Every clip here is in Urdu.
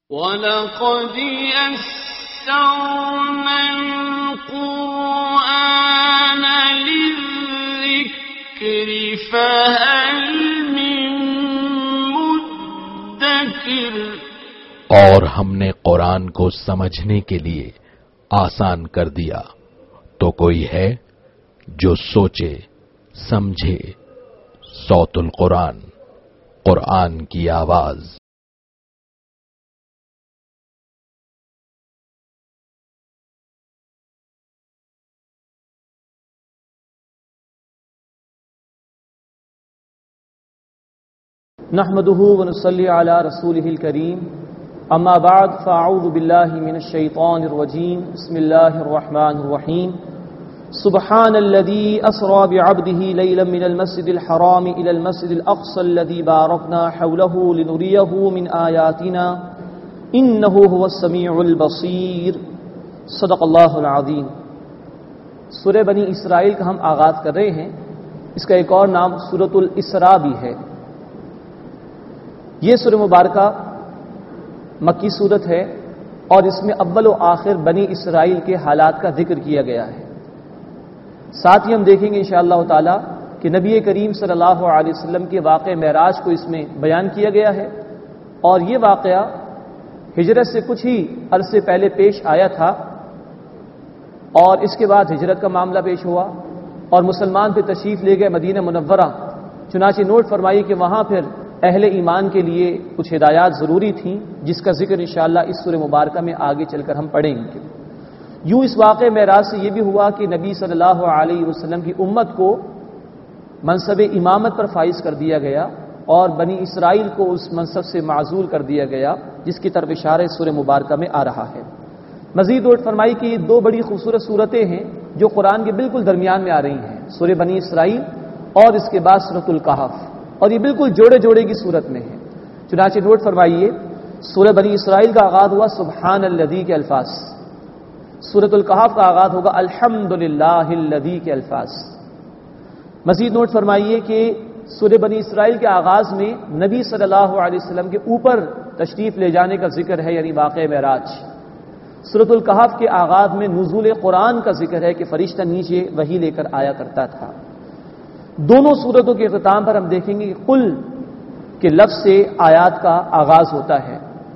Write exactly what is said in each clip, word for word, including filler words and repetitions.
وَلَقَدْ يَسَّرْنَا الْقُرْآنَ لِلذِّكْرِ فَهَلْ مِن مُّدَّكِرٍ، اور ہم نے قرآن کو سمجھنے کے لیے آسان کر دیا، تو کوئی ہے جو سوچے سمجھے۔ صوت القرآن، قرآن کی آواز۔ نحمده ونصلي على رسوله الكريم، اما بعد فاعوذ بالله من الشيطان الرجيم، بسم الله الرحمن الرحيم۔ سبحان الذي اسرى بعبده ليلا من المسجد الحرام الى المسجد الاقصى الذي باركنا حوله لنريه من آياتنا انه هو السميع البصير۔ صدق اللہ العظیم۔ سورہ بنی اسرائیل کا ہم آغاز کر رہے ہیں۔ اس کا ایک اور نام سورۃ الاسراء بھی ہے۔ یہ سورہ مبارکہ مکی سورت ہے اور اس میں اول و آخر بنی اسرائیل کے حالات کا ذکر کیا گیا ہے۔ ساتھ ہی ہم دیکھیں گے انشاءاللہ تعالی کہ نبی کریم صلی اللہ علیہ وسلم کے واقعہ معراج کو اس میں بیان کیا گیا ہے، اور یہ واقعہ ہجرت سے کچھ ہی عرصے پہلے پیش آیا تھا، اور اس کے بعد ہجرت کا معاملہ پیش ہوا اور مسلمان پھر تشریف لے گئے مدینہ منورہ۔ چنانچہ نوٹ فرمائی کہ وہاں پھر اہل ایمان کے لیے کچھ ہدایات ضروری تھیں، جس کا ذکر انشاءاللہ اس سورہ مبارکہ میں آگے چل کر ہم پڑھیں گے۔ یوں اس واقع معراج سے یہ بھی ہوا کہ نبی صلی اللہ علیہ وسلم کی امت کو منصب امامت پر فائز کر دیا گیا اور بنی اسرائیل کو اس منصب سے معزول کر دیا گیا، جس کی طرف اشارہ اس سورہ مبارکہ میں آ رہا ہے۔ مزید نوٹ فرمائی کہ یہ دو بڑی خوبصورت صورتیں ہیں جو قرآن کے بالکل درمیان میں آ رہی ہیں، سورہ بنی اسرائیل اور اس کے بعد سورۃ الکہف، اور یہ بالکل جوڑے جوڑے کی صورت میں ہے۔ چنانچہ نوٹ فرمائیے سورہ بنی اسرائیل کا آغاز ہوا سبحان الذی کے الفاظ، سورۃ الکہف کا آغاز ہوگا الحمدللہ الذی کے الفاظ۔ مزید نوٹ فرمائیے کہ سورہ بنی اسرائیل کے آغاز میں نبی صلی اللہ علیہ وسلم کے اوپر تشریف لے جانے کا ذکر ہے، یعنی واقعہ معراج۔ سورۃ الکہف کے آغاز میں نزول قرآن کا ذکر ہے کہ فرشتہ نیچے وحی لے کر آیا کرتا تھا۔ دونوں صورتوں کے اختتام پر ہم دیکھیں گے کہ قل کے لفظ سے آیات کا آغاز ہوتا ہے۔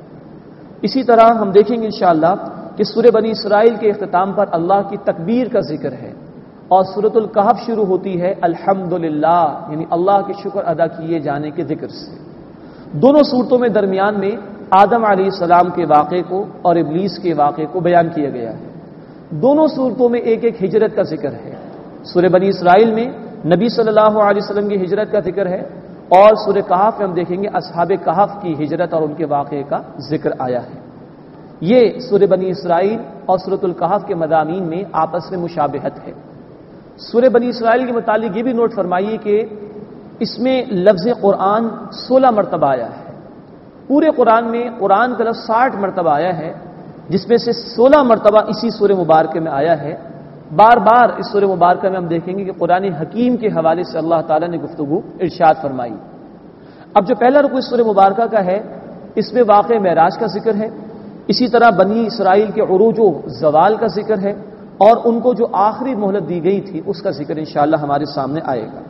اسی طرح ہم دیکھیں گے انشاءاللہ کہ سورہ بنی اسرائیل کے اختتام پر اللہ کی تکبیر کا ذکر ہے، اور سورۃ الکہف شروع ہوتی ہے الحمدللہ، یعنی اللہ کے شکر ادا کیے جانے کے ذکر سے۔ دونوں صورتوں میں درمیان میں آدم علیہ السلام کے واقعے کو اور ابلیس کے واقعے کو بیان کیا گیا ہے۔ دونوں صورتوں میں ایک ایک ہجرت کا ذکر ہے۔ سورہ بنی اسرائیل میں نبی صلی اللہ علیہ وسلم کی ہجرت کا ذکر ہے، اور سورہ کہف میں ہم دیکھیں گے اصحاب کہف کی ہجرت اور ان کے واقعے کا ذکر آیا ہے۔ یہ سورہ بنی اسرائیل اور سورۃ الکہف کے مضامین میں آپس میں مشابہت ہے۔ سورہ بنی اسرائیل کے متعلق یہ بھی نوٹ فرمائیے کہ اس میں لفظ قرآن سولہ مرتبہ آیا ہے۔ پورے قرآن میں قرآن کا لفظ ساٹھ مرتبہ آیا ہے، جس میں سے سولہ مرتبہ اسی سورہ مبارکہ میں آیا ہے۔ بار بار اس سورہ مبارکہ میں ہم دیکھیں گے کہ قرآن حکیم کے حوالے سے اللہ تعالیٰ نے گفتگو ارشاد فرمائی۔ اب جو پہلا رکوع اس سورہ مبارکہ کا ہے، اس میں واقع معراج کا ذکر ہے، اسی طرح بنی اسرائیل کے عروج و زوال کا ذکر ہے، اور ان کو جو آخری مہلت دی گئی تھی اس کا ذکر انشاءاللہ ہمارے سامنے آئے گا۔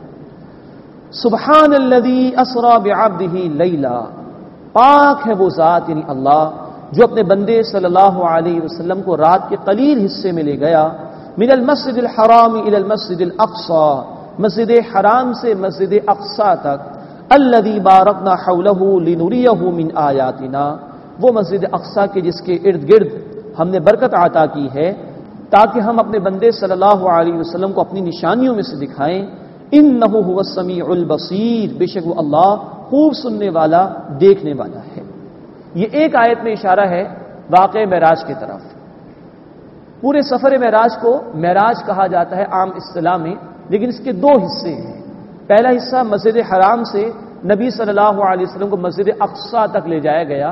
سبحان الذی اسری بعبدہ لیلا، پاک ہے وہ ذات یعنی اللہ جو اپنے بندے صلی اللہ علیہ وسلم کو رات کے قلیل حصے میں لے گیا، من المسجد الحرام الى المسجد الاقصى، مسجد حرام سے مسجد اقصی تک، الذي باركنا حوله لنريه من آیاتنا، وہ مسجد اقصی کے جس کے ارد گرد ہم نے برکت عطا کی ہے تاکہ ہم اپنے بندے صلی اللہ علیہ وسلم کو اپنی نشانیوں میں سے دکھائیں۔ انه هو السمیع البصیر، بے شک وہ اللہ خوب سننے والا دیکھنے والا ہے۔ یہ ایک آیت میں اشارہ ہے واقع معراج کی طرف۔ پورے سفر معراج کو معراج کہا جاتا ہے عام اصطلاح میں، لیکن اس کے دو حصے ہیں۔ پہلا حصہ مسجد حرام سے نبی صلی اللہ علیہ وسلم کو مسجد اقصی تک لے جایا گیا،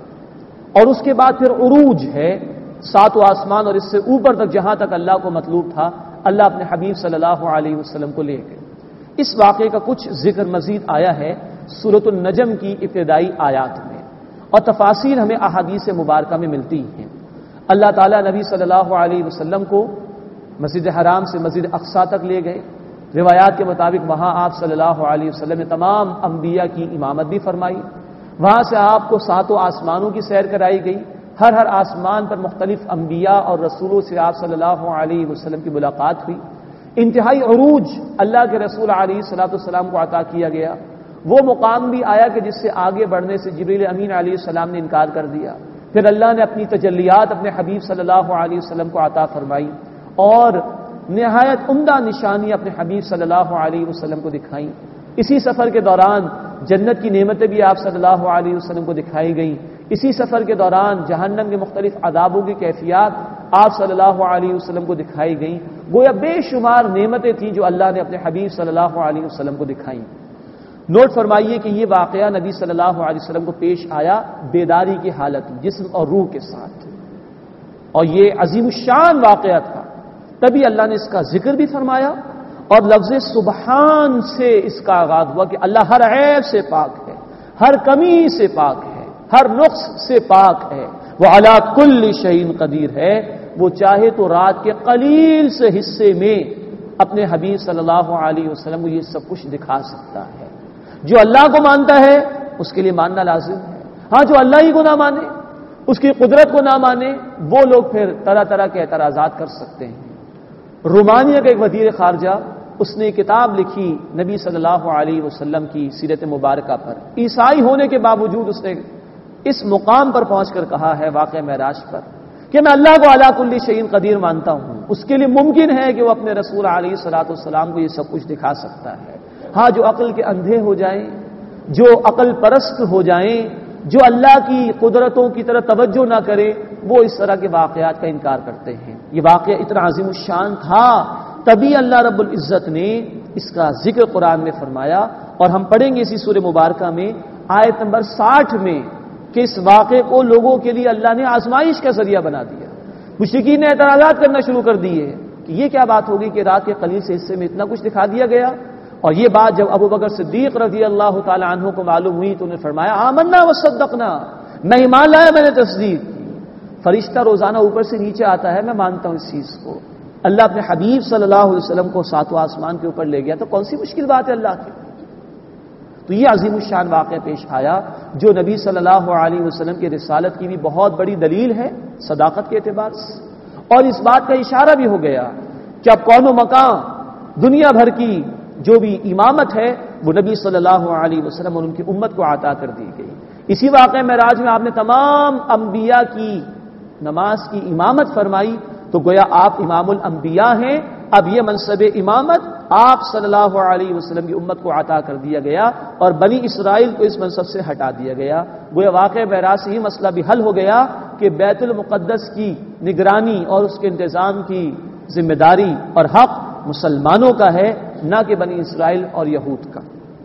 اور اس کے بعد پھر عروج ہے ساتوں آسمان اور اس سے اوپر تک، جہاں تک اللہ کو مطلوب تھا اللہ اپنے حبیب صلی اللہ علیہ وسلم کو لے گئے۔ اس واقعے کا کچھ ذکر مزید آیا ہے سورۃ النجم کی ابتدائی آیات میں، اور تفاصیر ہمیں احادیث مبارکہ میں ملتی ہیں۔ اللہ تعالیٰ نبی صلی اللہ علیہ وسلم کو مسجد حرام سے مسجد اقصیٰ تک لے گئے۔ روایات کے مطابق وہاں آپ صلی اللہ علیہ وسلم نے تمام انبیاء کی امامت بھی فرمائی۔ وہاں سے آپ کو ساتوں آسمانوں کی سیر کرائی گئی۔ ہر ہر آسمان پر مختلف انبیاء اور رسولوں سے آپ صلی اللہ علیہ وسلم کی ملاقات ہوئی۔ انتہائی عروج اللہ کے رسول علیہ الصلوۃ والسلام کو عطا کیا گیا۔ وہ مقام بھی آیا کہ جس سے آگے بڑھنے سے جبریل امین علیہ السلام نے انکار کر دیا۔ پھر اللہ نے اپنی تجلیات اپنے حبیب صلی اللہ علیہ وسلم کو عطا فرمائی اور نہایت عمدہ نشانی اپنے حبیب صلی اللہ علیہ وسلم کو دکھائیں۔ اسی سفر کے دوران جنت کی نعمتیں بھی آپ صلی اللہ علیہ وسلم کو دکھائی گئیں۔ اسی سفر کے دوران جہنم کے مختلف عذابوں کی کیفیات آپ صلی اللہ علیہ وسلم کو دکھائی گئیں۔ گویا بے شمار نعمتیں تھیں جو اللہ نے اپنے حبیب صلی اللہ علیہ وسلم کو دکھائیں۔ نوٹ فرمائیے کہ یہ واقعہ نبی صلی اللہ علیہ وسلم کو پیش آیا بیداری کی حالت، جسم اور روح کے ساتھ، اور یہ عظیم الشان واقعہ تھا۔ تبھی اللہ نے اس کا ذکر بھی فرمایا اور لفظ سبحان سے اس کا آغاز ہوا کہ اللہ ہر عیب سے پاک ہے، ہر کمی سے پاک ہے، ہر نقص سے پاک ہے، وہ علی کل شیء قدیر ہے۔ وہ چاہے تو رات کے قلیل سے حصے میں اپنے حبیب صلی اللہ علیہ وسلم کو یہ سب کچھ دکھا سکتا ہے۔ جو اللہ کو مانتا ہے اس کے لیے ماننا لازم ہے۔ ہاں جو اللہ ہی کو نہ مانے، اس کی قدرت کو نہ مانے، وہ لوگ پھر طرح طرح کے اعتراضات کر سکتے ہیں۔ رومانیہ کا ایک وزیر خارجہ، اس نے کتاب لکھی نبی صلی اللہ علیہ وسلم کی سیرت مبارکہ پر۔ عیسائی ہونے کے باوجود اس نے اس مقام پر پہنچ کر کہا ہے واقعہ معراج پر کہ میں اللہ کو علی کل شیء قدیر مانتا ہوں۔ اس کے لیے ممکن ہے کہ وہ اپنے رسول علیہ الصلوۃ والسلام کو یہ سب کچھ دکھا سکتا ہے۔ ہاں جو عقل کے اندھے ہو جائیں، جو عقل پرست ہو جائیں، جو اللہ کی قدرتوں کی طرف توجہ نہ کرے، وہ اس طرح کے واقعات کا انکار کرتے ہیں۔ یہ واقعہ اتنا عظیم الشان تھا، تبھی اللہ رب العزت نے اس کا ذکر قرآن میں فرمایا، اور ہم پڑھیں گے اسی سورہ مبارکہ میں آیت نمبر ساٹھ میں کہ اس واقعے کو لوگوں کے لیے اللہ نے آزمائش کا ذریعہ بنا دیا۔ مشرکین نے اعتراضات کرنا شروع کر دیے کہ یہ کیا بات ہوگی کہ رات کے قلیل سے حصے میں اتنا کچھ دکھا دیا گیا۔ اور یہ بات جب ابو بکر صدیق رضی اللہ تعالی عنہ کو معلوم ہوئی تو انہوں نے فرمایا آمنا وصدقنا، میں ایمان لایا، میں نے تصدیق کی۔ فرشتہ روزانہ اوپر سے نیچے آتا ہے، میں مانتا ہوں اس چیز کو۔ اللہ اپنے حبیب صلی اللہ علیہ وسلم کو ساتواں آسمان کے اوپر لے گیا تو کون سی مشکل بات ہے اللہ کی؟ تو یہ عظیم الشان واقعہ پیش آیا جو نبی صلی اللہ علیہ وسلم کی رسالت کی بھی بہت بڑی دلیل ہے صداقت کے اعتبار سے، اور اس بات کا اشارہ بھی ہو گیا کہ اب کون و مکان دنیا بھر کی جو بھی امامت ہے وہ نبی صلی اللہ علیہ وسلم اور ان کی امت کو عطا کر دی گئی۔ اسی واقعہ معراج میں آپ نے تمام انبیاء کی نماز کی امامت فرمائی، تو گویا آپ امام الانبیاء ہیں۔ اب یہ منصب امامت آپ صلی اللہ علیہ وسلم کی امت کو عطا کر دیا گیا اور بنی اسرائیل کو اس منصب سے ہٹا دیا گیا۔ گویا واقع معراج سے ہی مسئلہ بھی حل ہو گیا کہ بیت المقدس کی نگرانی اور اس کے انتظام کی ذمہ داری اور حق مسلمانوں کا ہے، نہ کہ بنی اسرائیل اور یہود کا۔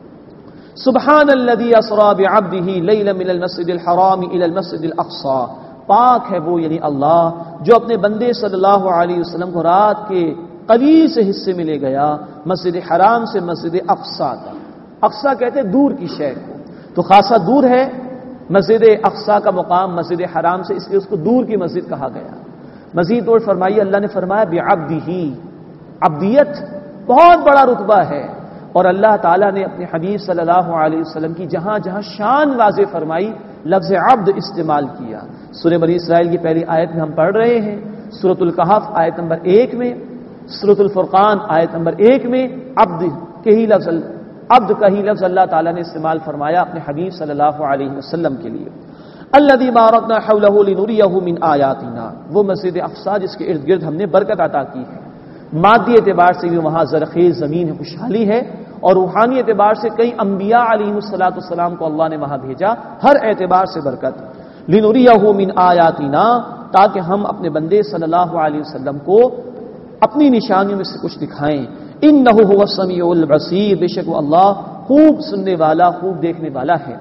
سبحان الذی اسری بعبدہ لیلا من المسجد الحرام الی المسجد الاقصی، پاک ہے وہ یعنی اللہ جو اپنے بندے صلی اللہ علیہ وسلم کو رات کے قلیل سے حصے میں لے گیا مسجد حرام سے مسجد اقصی تک۔ اقصی کہتے ہیں دور کی شے کو، تو خاصا دور ہے مسجد اقصی کا مقام مسجد حرام سے، اس لیے اس کو دور کی مسجد کہا گیا۔ مزید اور فرمائیے اللہ نے فرمایا بعبدہ، عبدیت بہت بڑا رتبہ ہے، اور اللہ تعالیٰ نے اپنے حبیب صلی اللہ علیہ وسلم کی جہاں جہاں شان واضح فرمائی لفظ عبد استعمال کیا۔ سورہ بنی اسرائیل کی پہلی آیت میں ہم پڑھ رہے ہیں، سورۃ الکہف آیت نمبر ایک میں، سورۃ الفرقان آیت نمبر ایک میں عبد کے ہی لفظ عبد کا ہی لفظ اللہ تعالیٰ نے استعمال فرمایا اپنے حبیب صلی اللہ علیہ وسلم کے لیے۔ الذی بارکنا حولہ لنریہ من آیاتنا، وہ مسجد اقصی جس کے ارد گرد ہم نے برکت عطا کی ہے۔ مادی اعتبار سے بھی وہاں زرخیز زمین ہے، خوشحالی ہے، اور روحانی اعتبار سے کئی انبیاء علیہ الصلوۃ والسلام کو اللہ نے وہاں بھیجا، ہر اعتبار سے برکت۔ لنریہ من آیاتنا، تاکہ ہم اپنے بندے صلی اللہ علیہ وسلم کو اپنی نشانیوں میں سے کچھ دکھائیں۔ انہ هو السمیع البصیر، بے شک وہ اللہ خوب سننے والا خوب دیکھنے والا ہے۔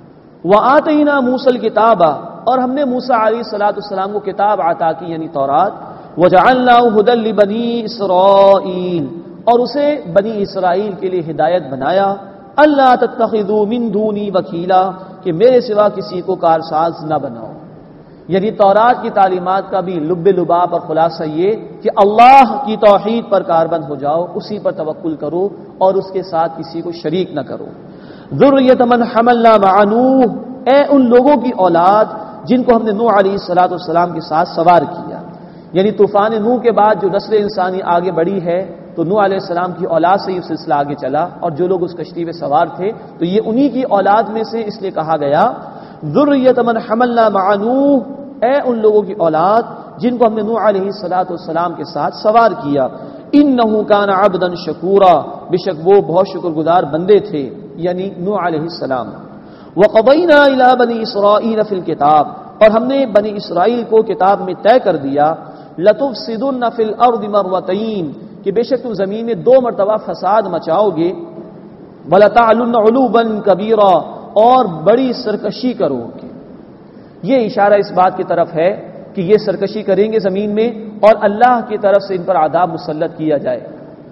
وآتینا موسی الکتاب، اور ہم نے موسیٰ علیہ الصلوۃ والسلام کو کتاب عطا کی یعنی تورات۔ وجعلناه هدى لبنی اسرائیل، اور اسے بنی اسرائیل کے لیے ہدایت بنایا۔ اللہ تتخذوا من دونی وکیلا، کہ میرے سوا کسی کو کارساز نہ بناؤ. یعنی تورات کی تعلیمات کا بھی لب لباب اور خلاصہ یہ کہ اللہ کی توحید پر کاربند ہو جاؤ، اسی پر توکل کرو اور اس کے ساتھ کسی کو شریک نہ کرو. ذریۃ من حملنا مع نوح، اے ان لوگوں کی اولاد جن کو ہم نے نوح علیہ الصلوۃ والسلام کے ساتھ سوار کیا. یعنی طوفان نوح کے بعد جو نسل انسانی آگے بڑھی ہے تو نوح علیہ السلام کی اولاد سے یہ سلسلہ آگے چلا، اور جو لوگ اس کشتی میں سوار تھے تو یہ انہی کی اولاد میں سے اس لیے کہا گیا ذریۃ من حملنا مع نوح، اے ان لوگوں کی اولاد جن کو ہم نے نوح علیہ الصلوۃ والسلام کے ساتھ سوار کیا. انہ کان عبدا شکورا، بے شک وہ بہت شکر گزار بندے تھے، یعنی نوح علیہ السلام. وقضینا الی بنی اسرائیل فی الکتاب، اور ہم نے بنی اسرائیل کو کتاب میں طے کر دیا لتفسدن فی الارض مرتین، کہ بے شک تم زمین میں دو مرتبہ فساد مچاؤ گے، ولتعلن علوا کبیرا، اور بڑی سرکشی کرو گے. یہ اشارہ اس بات کی طرف ہے کہ یہ سرکشی کریں گے زمین میں اور اللہ کی طرف سے ان پر عذاب مسلط کیا جائے.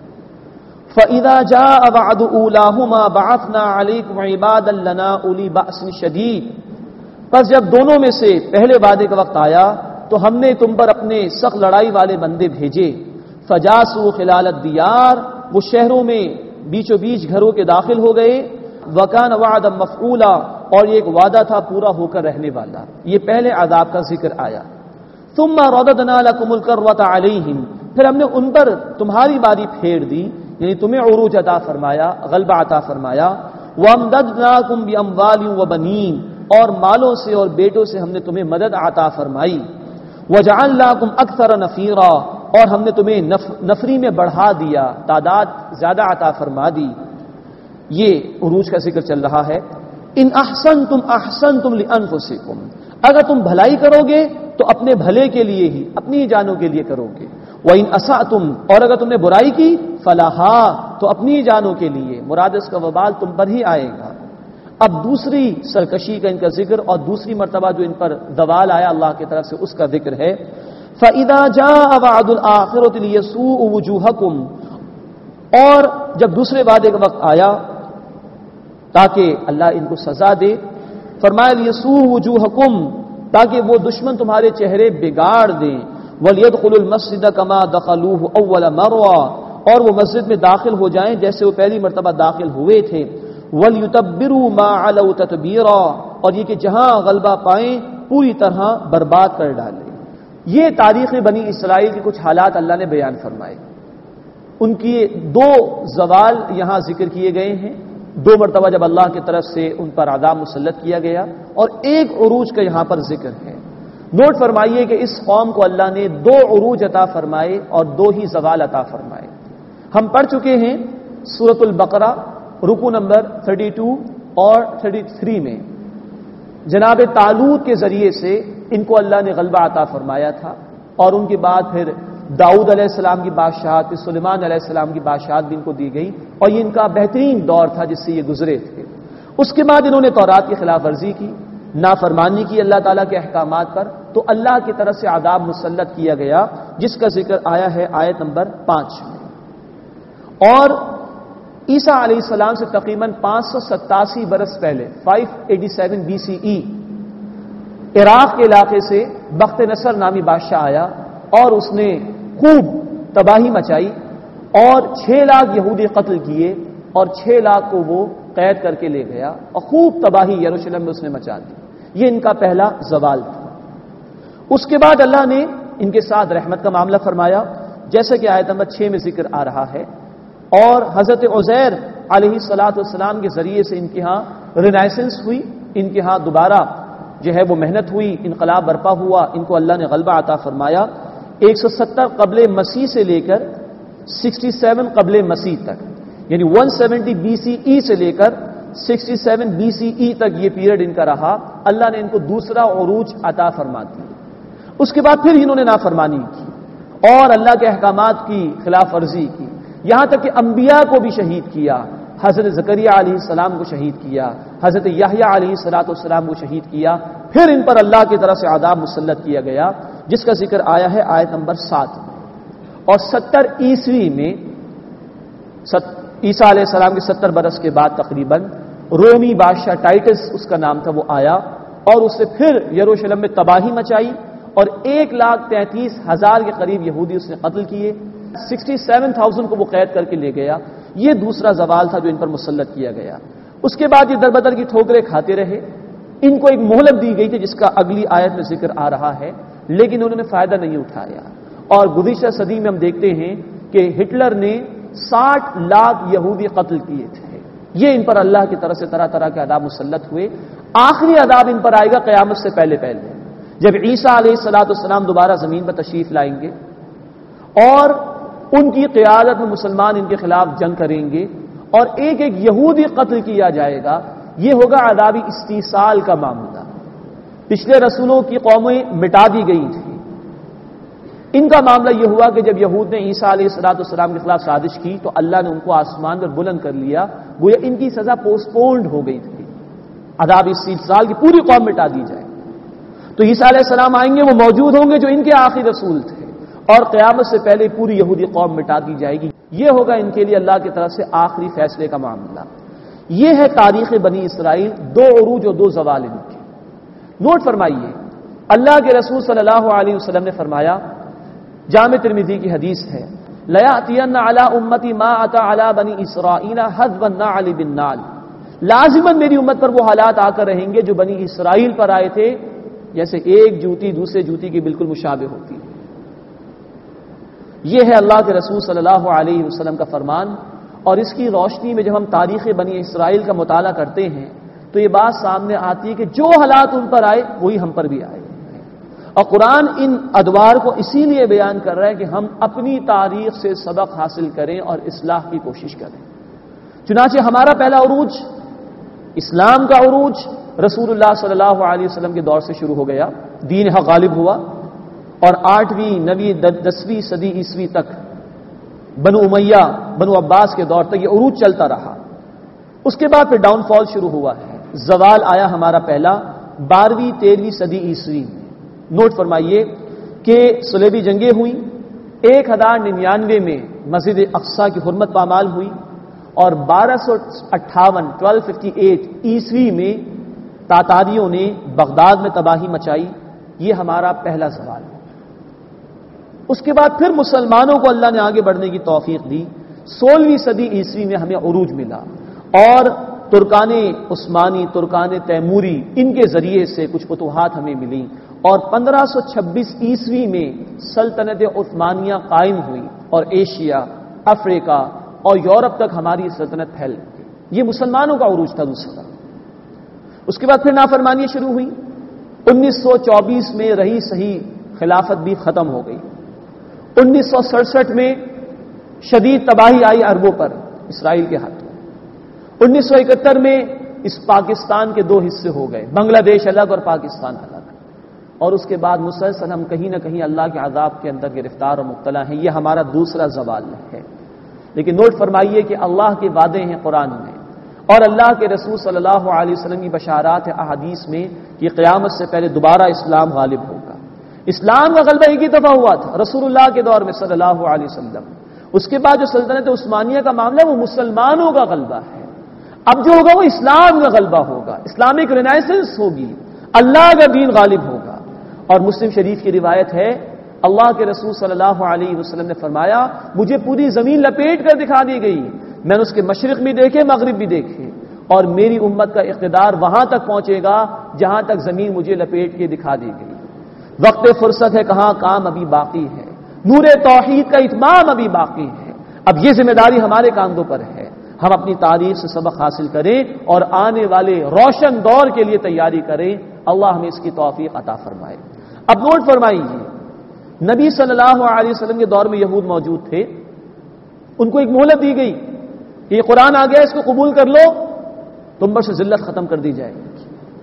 فَإِذَا جَاءَ وَعْدُ أُولَاهُمَا بَعَثْنَا عَلَيْكُمْ عِبَادًا لَنَا أُولِي بَأْسٍ شَدِيدٍ، پس جب دونوں میں سے پہلے وعدے کا وقت آیا تو ہم نے تم پر اپنے سخت لڑائی والے بندے بھیجے. فَجَاسُوا خِلَالَ الدِّيَارِ، وہ شہروں میں بیچوں بیچ گھروں کے داخل ہو گئے. وَكَانَ وَعْدًا مَفْعُولًا، اور یہ ایک وعدہ تھا پورا ہو کر رہنے والا. یہ پہلے عذاب کا ذکر آیا. ثُمَّ رَدَدْنَا لَكُمُ الْكَرَّةَ عَلَيْهِمْ، پھر ہم نے ان پر تمہاری باری پھیر دی، یعنی تمہیں عروج عطا فرمایا، غلبہ عطا فرمایا. وَأَمْدَدْنَاكُمْ بِأَمْوَالٍ وَبَنِينَ، اور مالوں سے اور بیٹوں سے ہم نے تمہیں مدد عطا فرمائی. وَجَعَلْنَاكُمْ أَكْثَرَ نَفِيرًا، اور ہم نے تمہیں نفری میں بڑھا دیا، تعداد زیادہ عطا فرما دی. یہ عروج کا ذکر چل رہا ہے. ان احسنتم احسنتم لانفسکم، اگر تم بھلائی کرو گے تو اپنے بھلے کے لیے ہی، اپنی جانوں کے لیے کرو گے. وَإِنْ أَسَأْتُمْ، اور اگر تم نے برائی کی فَلَهَا، تو اپنی جانوں کے لیے، مراد اس کا وبال تم پر ہی آئے گا. اب دوسری سرکشی کا ان کا ذکر اور دوسری مرتبہ جو ان پر زوال آیا اللہ کی طرف سے اس کا ذکر ہے. فَإِذَا جَاءَ وَعْدُ الْآخِرَةِ لِيَسُوءُ وُجُوهَكُمْ، اور جب دوسرے وعدے کا وقت آیا تاکہ اللہ ان کو سزا دے، فرمایا لِيَسُوءُ وُجُوهَكُمْ، تاکہ وہ دشمن تمہارے چہرے بگاڑ دیں. وَلْيَدْخُلُوا الْمَسْجِدَ كَمَا دَخَلُوهُ أَوَّلَ مَرَّةٍ، اور وہ مسجد میں داخل ہو جائیں جیسے وہ پہلی مرتبہ داخل ہوئے تھے. وَلْيُتَبِّرُوا مَا عَلَوْا تَتْبِيرًا، اور یہ کہ جہاں غلبہ پائیں پوری طرح برباد کر ڈالیں. یہ تاریخ بنی اسرائیل کے کچھ حالات اللہ نے بیان فرمائے. ان کی دو زوال یہاں ذکر کیے گئے ہیں، دو مرتبہ جب اللہ کی طرف سے ان پر عذاب مسلط کیا گیا، اور ایک عروج کا یہاں پر ذکر ہے. نوٹ فرمائیے کہ اس قوم کو اللہ نے دو عروج عطا فرمائے اور دو ہی زوال عطا فرمائے. ہم پڑھ چکے ہیں سورۃ البقرہ رکو نمبر بتیس اور تینتیس میں جناب طالوت کے ذریعے سے ان کو اللہ نے غلبہ عطا فرمایا تھا، اور ان کے بعد پھر داؤد علیہ السلام کی بادشاہت، پھر سلیمان علیہ السلام کی بادشاہت بھی ان کو دی گئی، اور یہ ان کا بہترین دور تھا جس سے یہ گزرے تھے. اس کے بعد انہوں نے تورات کی خلاف ورزی کی، نافرمانی کی اللہ تعالیٰ کے احکامات پر، تو اللہ کی طرف سے عذاب مسلط کیا گیا جس کا ذکر آیا ہے آیت نمبر پانچ میں. اور عیسیٰ علیہ السلام سے تقریباً پانچ سو ستاسی برس پہلے پانچ سو ستاسی بی سی ای عراق کے علاقے سے بخت نصر نامی بادشاہ آیا اور اس نے خوب تباہی مچائی اور چھ لاکھ یہودی قتل کیے اور چھ لاکھ کو وہ قید کر کے لے گیا اور خوب تباہی یروشلم میں اس نے مچا دی. یہ ان کا پہلا زوال تھا. اس کے بعد اللہ نے ان کے ساتھ رحمت کا معاملہ فرمایا جیسا کہ آیت نمبر چھ میں ذکر آ رہا ہے، اور حضرت عزیر علیہ الصلاۃ والسلام کے ذریعے سے ان کے ہاں رینائسنس ہوئی، ان کے ہاں دوبارہ جو ہے وہ محنت ہوئی، انقلاب برپا ہوا، ان کو اللہ نے غلبہ عطا فرمایا. ایک سو ستر قبل مسیح سے لے کر سکسٹی سیون قبل مسیح تک، یعنی one seventy B C E سے لے کر sixty seven B C E تک یہ پیریڈ ان کا رہا. اللہ نے ان کو دوسرا عروج عطا فرما دیا. اس کے بعد پھر انہوں نے نافرمانی کی اور اللہ کے احکامات کی خلاف ورزی کی، یہاں تک کہ انبیاء کو بھی شہید کیا. حضرت زکریا علیہ السلام کو شہید کیا، حضرت یحییٰ علیہ الصلوۃ والسلام کو شہید کیا. پھر ان پر اللہ کی طرف سے عذاب مسلط کیا گیا جس کا ذکر آیا ہے آیت نمبر سات میں. اور ستر عیسوی میں عیسیٰ علیہ السلام کے ستر برس کے بعد تقریباً رومی بادشاہ ٹائٹس اس کا نام تھا، وہ آیا اور اس سے پھر یروشلم میں تباہی مچائی اور ایک لاکھ تینتیس ہزار کے قریب یہودی اس نے قتل کیے، سکسٹی سیون تھاؤزینڈ کو وہ قید کر کے لے گیا۔ یہ دوسرا زوال تھا جو ان پر مسلط کیا گیا۔ اس کے بعد یہ دربدر کی ٹھوکریں کھاتے رہے، ان کو ایک مہلت دی گئی تھی جس کا اگلی آیت میں ذکر آ رہا ہے، لیکن انہوں نے فائدہ نہیں اٹھایا۔ اور گزشتہ صدی میں ہم دیکھتے ہیں کہ ہٹلر نے ساٹھ لاکھ یہودی قتل کیے تھے۔ یہ ان پر اللہ کی طرف سے طرح طرح کے عذاب مسلط ہوئے۔ آخری عذاب ان پر آئے گا قیامت سے پہلے پہلے، جب عیسیٰ علیہ الصلوۃ والسلام دوبارہ زمین پر تشریف لائیں گے اور ان کی قیادت میں مسلمان ان کے خلاف جنگ کریں گے اور ایک ایک یہودی قتل کیا جائے گا۔ یہ ہوگا عذابی استیصال کا معاملہ۔ پچھلے رسولوں کی قومیں مٹا دی گئی تھیں، ان کا معاملہ یہ ہوا کہ جب یہود نے عیسیٰ علیہ الصلوۃ والسلام کے خلاف سازش کی تو اللہ نے ان کو آسمان پر بلند کر لیا، گویا ان کی سزا پوسٹ پونڈ ہو گئی تھی، عذابی استیصال کی پوری قوم مٹا دی جائے۔ تو عیسیٰ علیہ السلام آئیں گے، وہ موجود ہوں گے جو ان کے آخری رسول تھے، اور قیامت سے پہلے پوری یہودی قوم مٹا دی جائے گی۔ یہ ہوگا ان کے لیے اللہ کی طرف سے آخری فیصلے کا معاملہ۔ یہ ہے تاریخ بنی اسرائیل، دو عروج اور دو زوال ان کے۔ نوٹ فرمائیے، اللہ کے رسول صلی اللہ علیہ وسلم نے فرمایا، جامع ترمذی کی حدیث ہے، لَيَأْتِيَنَّ عَلَىٰ أُمَّتِي مَا أَتَىٰ عَلَىٰ بَنِي إِسْرَائِيلَ حَذْوَ النَّعْلِ بِالنَّعْلِ، لازماً میری امت پر وہ حالات آ کر رہیں گے جو بنی اسرائیل پر آئے تھے، جیسے ایک جوتی دوسرے جوتی کی بالکل مشابہ ہوتی ہے۔ یہ ہے اللہ کے رسول صلی اللہ علیہ وسلم کا فرمان، اور اس کی روشنی میں جب ہم تاریخ بنی اسرائیل کا مطالعہ کرتے ہیں تو یہ بات سامنے آتی ہے کہ جو حالات ان پر آئے وہی ہم پر بھی آئے، اور قرآن ان ادوار کو اسی لیے بیان کر رہا ہے کہ ہم اپنی تاریخ سے سبق حاصل کریں اور اصلاح کی کوشش کریں۔ چنانچہ ہمارا پہلا عروج، اسلام کا عروج، رسول اللہ صلی اللہ علیہ وسلم کے دور سے شروع ہو گیا، دین حق غالب ہوا، اور آٹھویں نویں دسویں صدی عیسوی تک بنو امیہ بنو عباس کے دور تک یہ عروج چلتا رہا۔ اس کے بعد پھر ڈاؤن فال شروع ہوا ہے، زوال آیا ہمارا پہلا بارہویں تیرہویں صدی عیسوی میں۔ نوٹ فرمائیے کہ صلیبی جنگیں ہوئیں، ایک ہزار ننانوے میں مسجد اقصیٰ کی حرمت پامال ہوئی، اور بارہ سو اٹھاون ٹویلو ففٹی ایٹ عیسوی میں تاتاریوں نے بغداد میں تباہی مچائی۔ یہ ہمارا پہلا زوال ہے۔ اس کے بعد پھر مسلمانوں کو اللہ نے آگے بڑھنے کی توفیق دی، سولہویں صدی عیسوی میں ہمیں عروج ملا، اور ترکان عثمانی، ترکان تیموری، ان کے ذریعے سے کچھ فتوحات ہمیں ملی، اور پندرہ سو چھبیس عیسوی میں سلطنت عثمانیہ قائم ہوئی اور ایشیا، افریقہ اور یورپ تک ہماری سلطنت پھیل گئی۔ یہ مسلمانوں کا عروج تھا دوسرا۔ اس کے بعد پھر نافرمانیاں شروع ہوئی، انیس سو چوبیس میں رہی صحیح خلافت بھی ختم ہو گئی، انیس سو سڑسٹھ میں شدید تباہی آئی عربوں پر اسرائیل کے ہاتھوں، انیس سو اکہتر میں اس پاکستان کے دو حصے ہو گئے، بنگلہ دیش الگ اور پاکستان الگ، اور اس کے بعد مسلسل ہم کہیں نہ کہیں اللہ کے عذاب کے اندر گرفتار اور مبتلا ہیں۔ یہ ہمارا دوسرا زوال ہے۔ لیکن نوٹ فرمائیے کہ اللہ کے وعدے ہیں قرآن میں، اور اللہ کے رسول صلی اللہ علیہ وسلم کی بشارات ہے احادیث میں کہ قیامت سے پہلے دوبارہ اسلام غالب ہوگا۔ اسلام کا غلبہ ایک ہی دفعہ ہوا تھا رسول اللہ کے دور میں صلی اللہ علیہ وسلم، اس کے بعد جو سلطنت عثمانیہ کا معاملہ ہے وہ مسلمانوں کا غلبہ ہے، اب جو ہوگا وہ اسلام کا غلبہ ہوگا، اسلامک رینائسنس ہوگی، اللہ کا دین غالب ہوگا۔ اور مسلم شریف کی روایت ہے، اللہ کے رسول صلی اللہ علیہ وسلم نے فرمایا، مجھے پوری زمین لپیٹ کر دکھا دی گئی، میں نے اس کے مشرق بھی دیکھے مغرب بھی دیکھے، اور میری امت کا اقتدار وہاں تک پہنچے گا جہاں تک زمین مجھے لپیٹ کے دکھا دی گئی۔ وقت فرصت ہے، کہاں کام ابھی باقی ہے، نور توحید کا اتمام ابھی باقی ہے۔ اب یہ ذمہ داری ہمارے کاندھوں پر ہے، ہم اپنی تاریخ سے سبق حاصل کریں اور آنے والے روشن دور کے لیے تیاری کریں۔ اللہ ہمیں اس کی توفیق عطا فرمائے۔ اب نوٹ فرمائیے، نبی صلی اللہ علیہ وسلم کے دور میں یہود موجود تھے، ان کو ایک مہلت دی گئی کہ یہ قرآن آ گیا، اس کو قبول کر لو، تم پر سے ذلت ختم کر دی جائے گی۔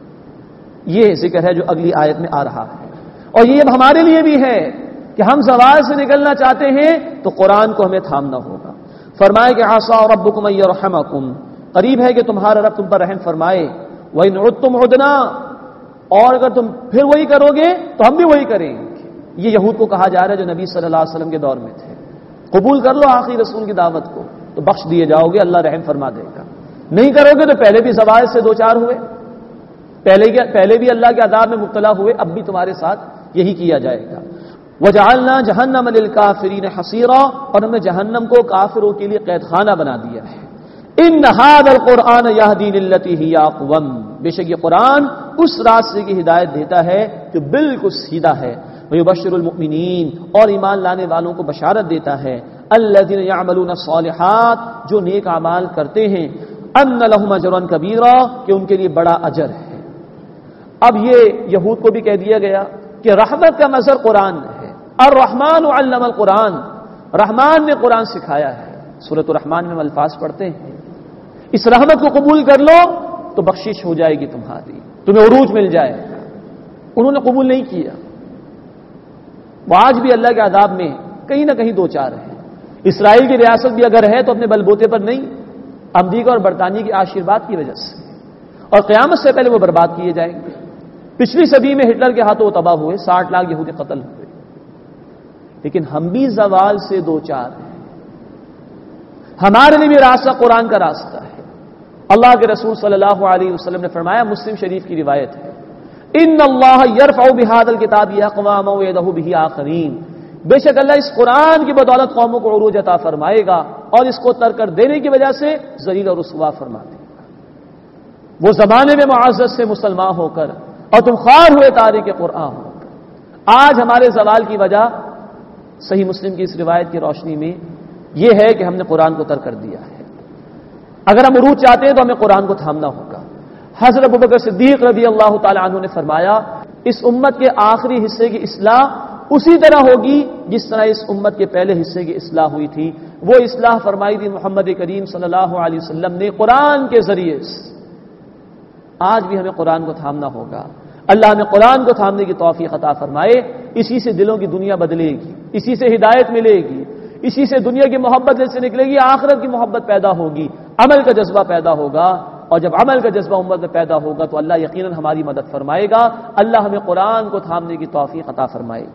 یہ ذکر ہے جو اگلی آیت میں آ رہا ہے، اور یہ اب ہمارے لیے بھی ہے کہ ہم زوال سے نکلنا چاہتے ہیں تو قرآن کو ہمیں تھامنا ہوگا۔ فرمائے کہ عَسَىٰ رَبُّكُمْ أَن يَرْحَمَكُمْ، قریب ہے کہ تمہارا رب تم پر رحم فرمائے، وَإِنْ عُدْتُمْ عُدْنَا، اور اگر تم پھر وہی کرو گے تو ہم بھی وہی کریں گے۔ یہ یہود کو کہا جا رہا ہے جو نبی صلی اللہ علیہ وسلم کے دور میں تھے، قبول کر لو آخری رسول کی دعوت کو تو بخش دیے جاؤ گے، اللہ رحم فرما دے گا۔ نہیں کرو گے تو پہلے بھی زوال سے دو چار ہوئے، پہلے پہلے بھی اللہ کے عذاب میں مبتلا ہوئے، اب بھی تمہارے ساتھ یہی کیا جائے گا۔ وَجَعَلْنَا جَهَنَّمَ لِلْكَافِرِينَ حَصِيرًا، اور ہم نے جہنم کو کافروں کے لیے قید خانہ بنا دیا ہے۔ إِنَّ هَذَا الْقُرْآنَ يَهْدِي لِلَّتِي هِيَ أَقْوَمُ، بے شک یہ قرآن اس راستے کی ہدایت دیتا ہے جو بالکل سیدھا ہے۔ وَيُبَشِّرُ الْمُؤْمِنِينَ، اور ایمان لانے والوں کو بشارت دیتا ہے، الَّذِينَ يَعْمَلُونَ الصَّالِحَاتِ، جو نیک اعمال کرتے ہیں، أَنَّ لَهُمْ أَجْرًا كَبِيرًا، کہ ان کے لیے بڑا اجر ہے۔ اب یہ یہود کو بھی کہہ دیا گیا کہ رحمت کا مظہر قرآن ہے، الرحمن علم القرآن، رحمان نے قرآن سکھایا ہے۔ سورۃ الرحمن میں ہم الفاظ پڑھتے ہیں، اس رحمت کو قبول کر لو تو بخشش ہو جائے گی تمہاری، تمہیں عروج مل جائے گا۔ انہوں نے قبول نہیں کیا، وہ آج بھی اللہ کے عذاب میں کہیں نہ کہیں دو چار ہیں۔ اسرائیل کی ریاست بھی اگر ہے تو اپنے بل بوتے پر نہیں، امریکہ اور برطانیہ کے آشیرواد کی وجہ سے، اور قیامت سے پہلے وہ برباد کیے جائیں گے۔ پچھلی صدی میں ہٹلر کے ہاتھوں وہ تباہ ہوئے، ساٹھ لاکھ یہودی قتل ہوئے، لیکن ہم بھی زوال سے دو چار ہیں۔ ہمارے لیے بھی راستہ قرآن کا راستہ ہے۔ اللہ کے رسول صلی اللہ علیہ وسلم نے فرمایا، مسلم شریف کی روایت ہے، ان اللہ یرفع بہذا الکتاب اقواما ویدہ بہ آخرین، بے شک اللہ اس قرآن کی بدولت قوموں کو عروج عطا فرمائے گا اور اس کو ترک کر دینے کی وجہ سے ذلیل اور رسوا فرما دے گا۔ وہ زمانے میں معزز سے مسلمان ہو کر اور تم خوار ہوئے تارک قرآن ہو کر۔ آج ہمارے زوال کی وجہ صحیح مسلم کی اس روایت کی روشنی میں یہ ہے کہ ہم نے قرآن کو ترک کر دیا ہے۔ اگر ہم عروج چاہتے ہیں تو ہمیں قرآن کو تھامنا ہوگا۔ حضرت ابوبکر صدیق رضی اللہ تعالی عنہ نے فرمایا، اس امت کے آخری حصے کی اصلاح اسی طرح ہوگی جس طرح اس امت کے پہلے حصے کی اصلاح ہوئی تھی۔ وہ اصلاح فرمائی تھی محمد کریم صلی اللہ علیہ وسلم نے قرآن کے ذریعے سے۔ آج بھی ہمیں قرآن کو تھامنا ہوگا۔ اللہ ہمیں قرآن کو تھامنے کی توفیق عطا فرمائے۔ اسی سے دلوں کی دنیا بدلے گی، اسی سے ہدایت ملے گی، اسی سے دنیا کی محبت سے نکلے گی، آخرت کی محبت پیدا ہوگی، عمل کا جذبہ پیدا ہوگا، اور جب عمل کا جذبہ امت میں پیدا ہوگا تو اللہ یقیناً ہماری مدد فرمائے گا۔ اللہ ہمیں قرآن کو تھامنے کی توفیق عطا فرمائے۔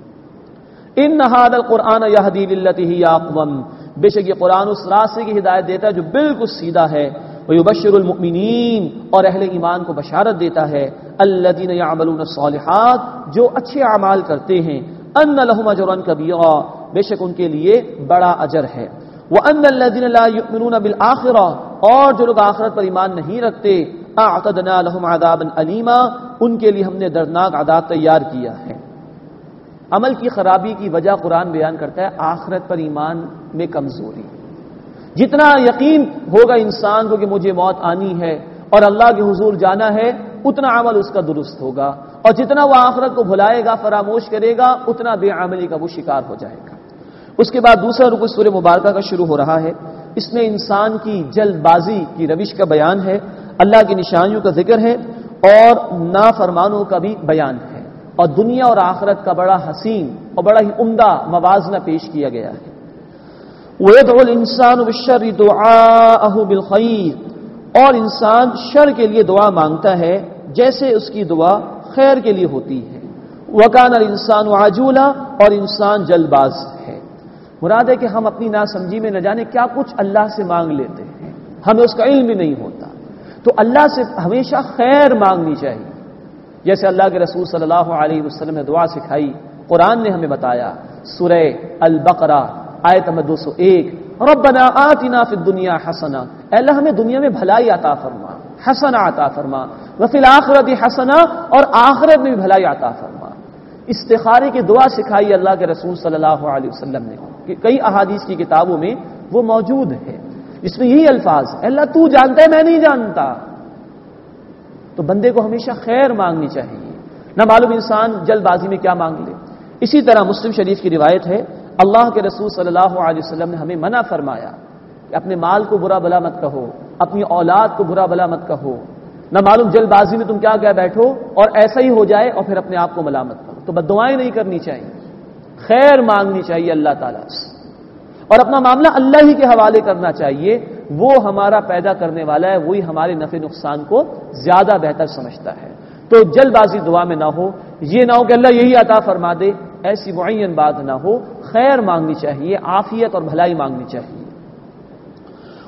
ان ھذا القرآن یہدی للتی ہی اقوم، بے شک یہ قرآن اس راستے کی ہدایت دیتا ہے جو بالکل سیدھا ہے۔ ویبشر المؤمنین، اور اہل ایمان کو بشارت دیتا ہے، الذین یعملون الصالحات، جو اچھے اعمال کرتے ہیں، ان لہم اجرا کبیرا، بے شک ان کے لیے بڑا اجر ہے۔ وان الذین لا یؤمنون بالآخرہ، اور جو لوگ آخرت پر ایمان نہیں رکھتے، اعتدنا لہم عذابا الیما، ان کے لیے ہم نے دردناک عذاب تیار کیا ہے۔ عمل کی خرابی کی وجہ قرآن بیان کرتا ہے آخرت پر ایمان میں کمزوری۔ جتنا یقین ہوگا انسان کو کہ مجھے موت آنی ہے اور اللہ کے حضور جانا ہے، اتنا عمل اس کا درست ہوگا، اور جتنا وہ آخرت کو بھلائے گا، فراموش کرے گا، اتنا بے عملی کا وہ شکار ہو جائے گا۔ اس کے بعد دوسرا رکو سورہ مبارکہ کا شروع ہو رہا ہے۔ اس میں انسان کی جلد بازی کی روش کا بیان ہے، اللہ کی نشانیوں کا ذکر ہے، اور نافرمانوں کا بھی بیان ہے، اور دنیا اور آخرت کا بڑا حسین اور بڑا ہی عمدہ موازنہ پیش کیا گیا ہے۔ وَيَدْعُ الْإِنسَانُ بِالشَّرِّ دُعَاءَهُ بِالْخَيْرِ، اور انسان شر کے لیے دعا مانگتا ہے جیسے اس کی دعا خیر کے لیے ہوتی ہے۔ وَكَانَ الْإِنسَانُ عَجُولًا، اور انسان جلد باز ہے۔ مراد ہے کہ ہم اپنی ناسمجھی میں نہ جانے کیا کچھ اللہ سے مانگ لیتے ہیں، ہمیں اس کا علم بھی نہیں ہوتا۔ تو اللہ سے ہمیشہ خیر مانگنی چاہیے، جیسے اللہ کے رسول صلی اللہ علیہ وسلم نے دعا سکھائی، قرآن نے ہمیں بتایا۔ سورہ البقرہ آیت نمبر دو سو ایک، ربنا آتنا فی الدنیا حسنہ، اے اللہ ہمیں دنیا میں بھلائی عطا فرما، حسنہ عطا فرما، وفی الآخرۃ حسنہ، اور آخرت میں بھی بھلائی عطا فرما۔ استخارے کی دعا سکھائی اللہ کے رسول صلی اللہ علیہ وسلم نے، کہ کئی احادیث کی کتابوں میں وہ موجود ہے، اس میں یہی الفاظ، اے اللہ تو جانتا ہے میں نہیں جانتا۔ تو بندے کو ہمیشہ خیر مانگنی چاہیے، نہ معلوم انسان جلد بازی میں کیا مانگ لے۔ اسی طرح مسلم شریف کی روایت ہے، اللہ کے رسول صلی اللہ علیہ وسلم نے ہمیں منع فرمایا کہ اپنے مال کو برا بلا مت کہو، اپنی اولاد کو برا بلا مت کہو، نہ معلوم جلد بازی میں تم کیا کہہ بیٹھو اور ایسا ہی ہو جائے اور پھر اپنے آپ کو ملامت کرو۔ تو بد دعائیں نہیں کرنی چاہیے، خیر مانگنی چاہیے اللہ تعالیٰ سے، اور اپنا معاملہ اللہ ہی کے حوالے کرنا چاہیے۔ وہ ہمارا پیدا کرنے والا ہے، وہی ہمارے نفع نقصان کو زیادہ بہتر سمجھتا ہے۔ تو جلد بازی دعا میں نہ ہو، یہ نہ ہو کہ اللہ یہی عطا فرما دے، ایسی معین بات نہ ہو، خیر مانگنی چاہیے، عافیت اور بھلائی مانگنی چاہیے۔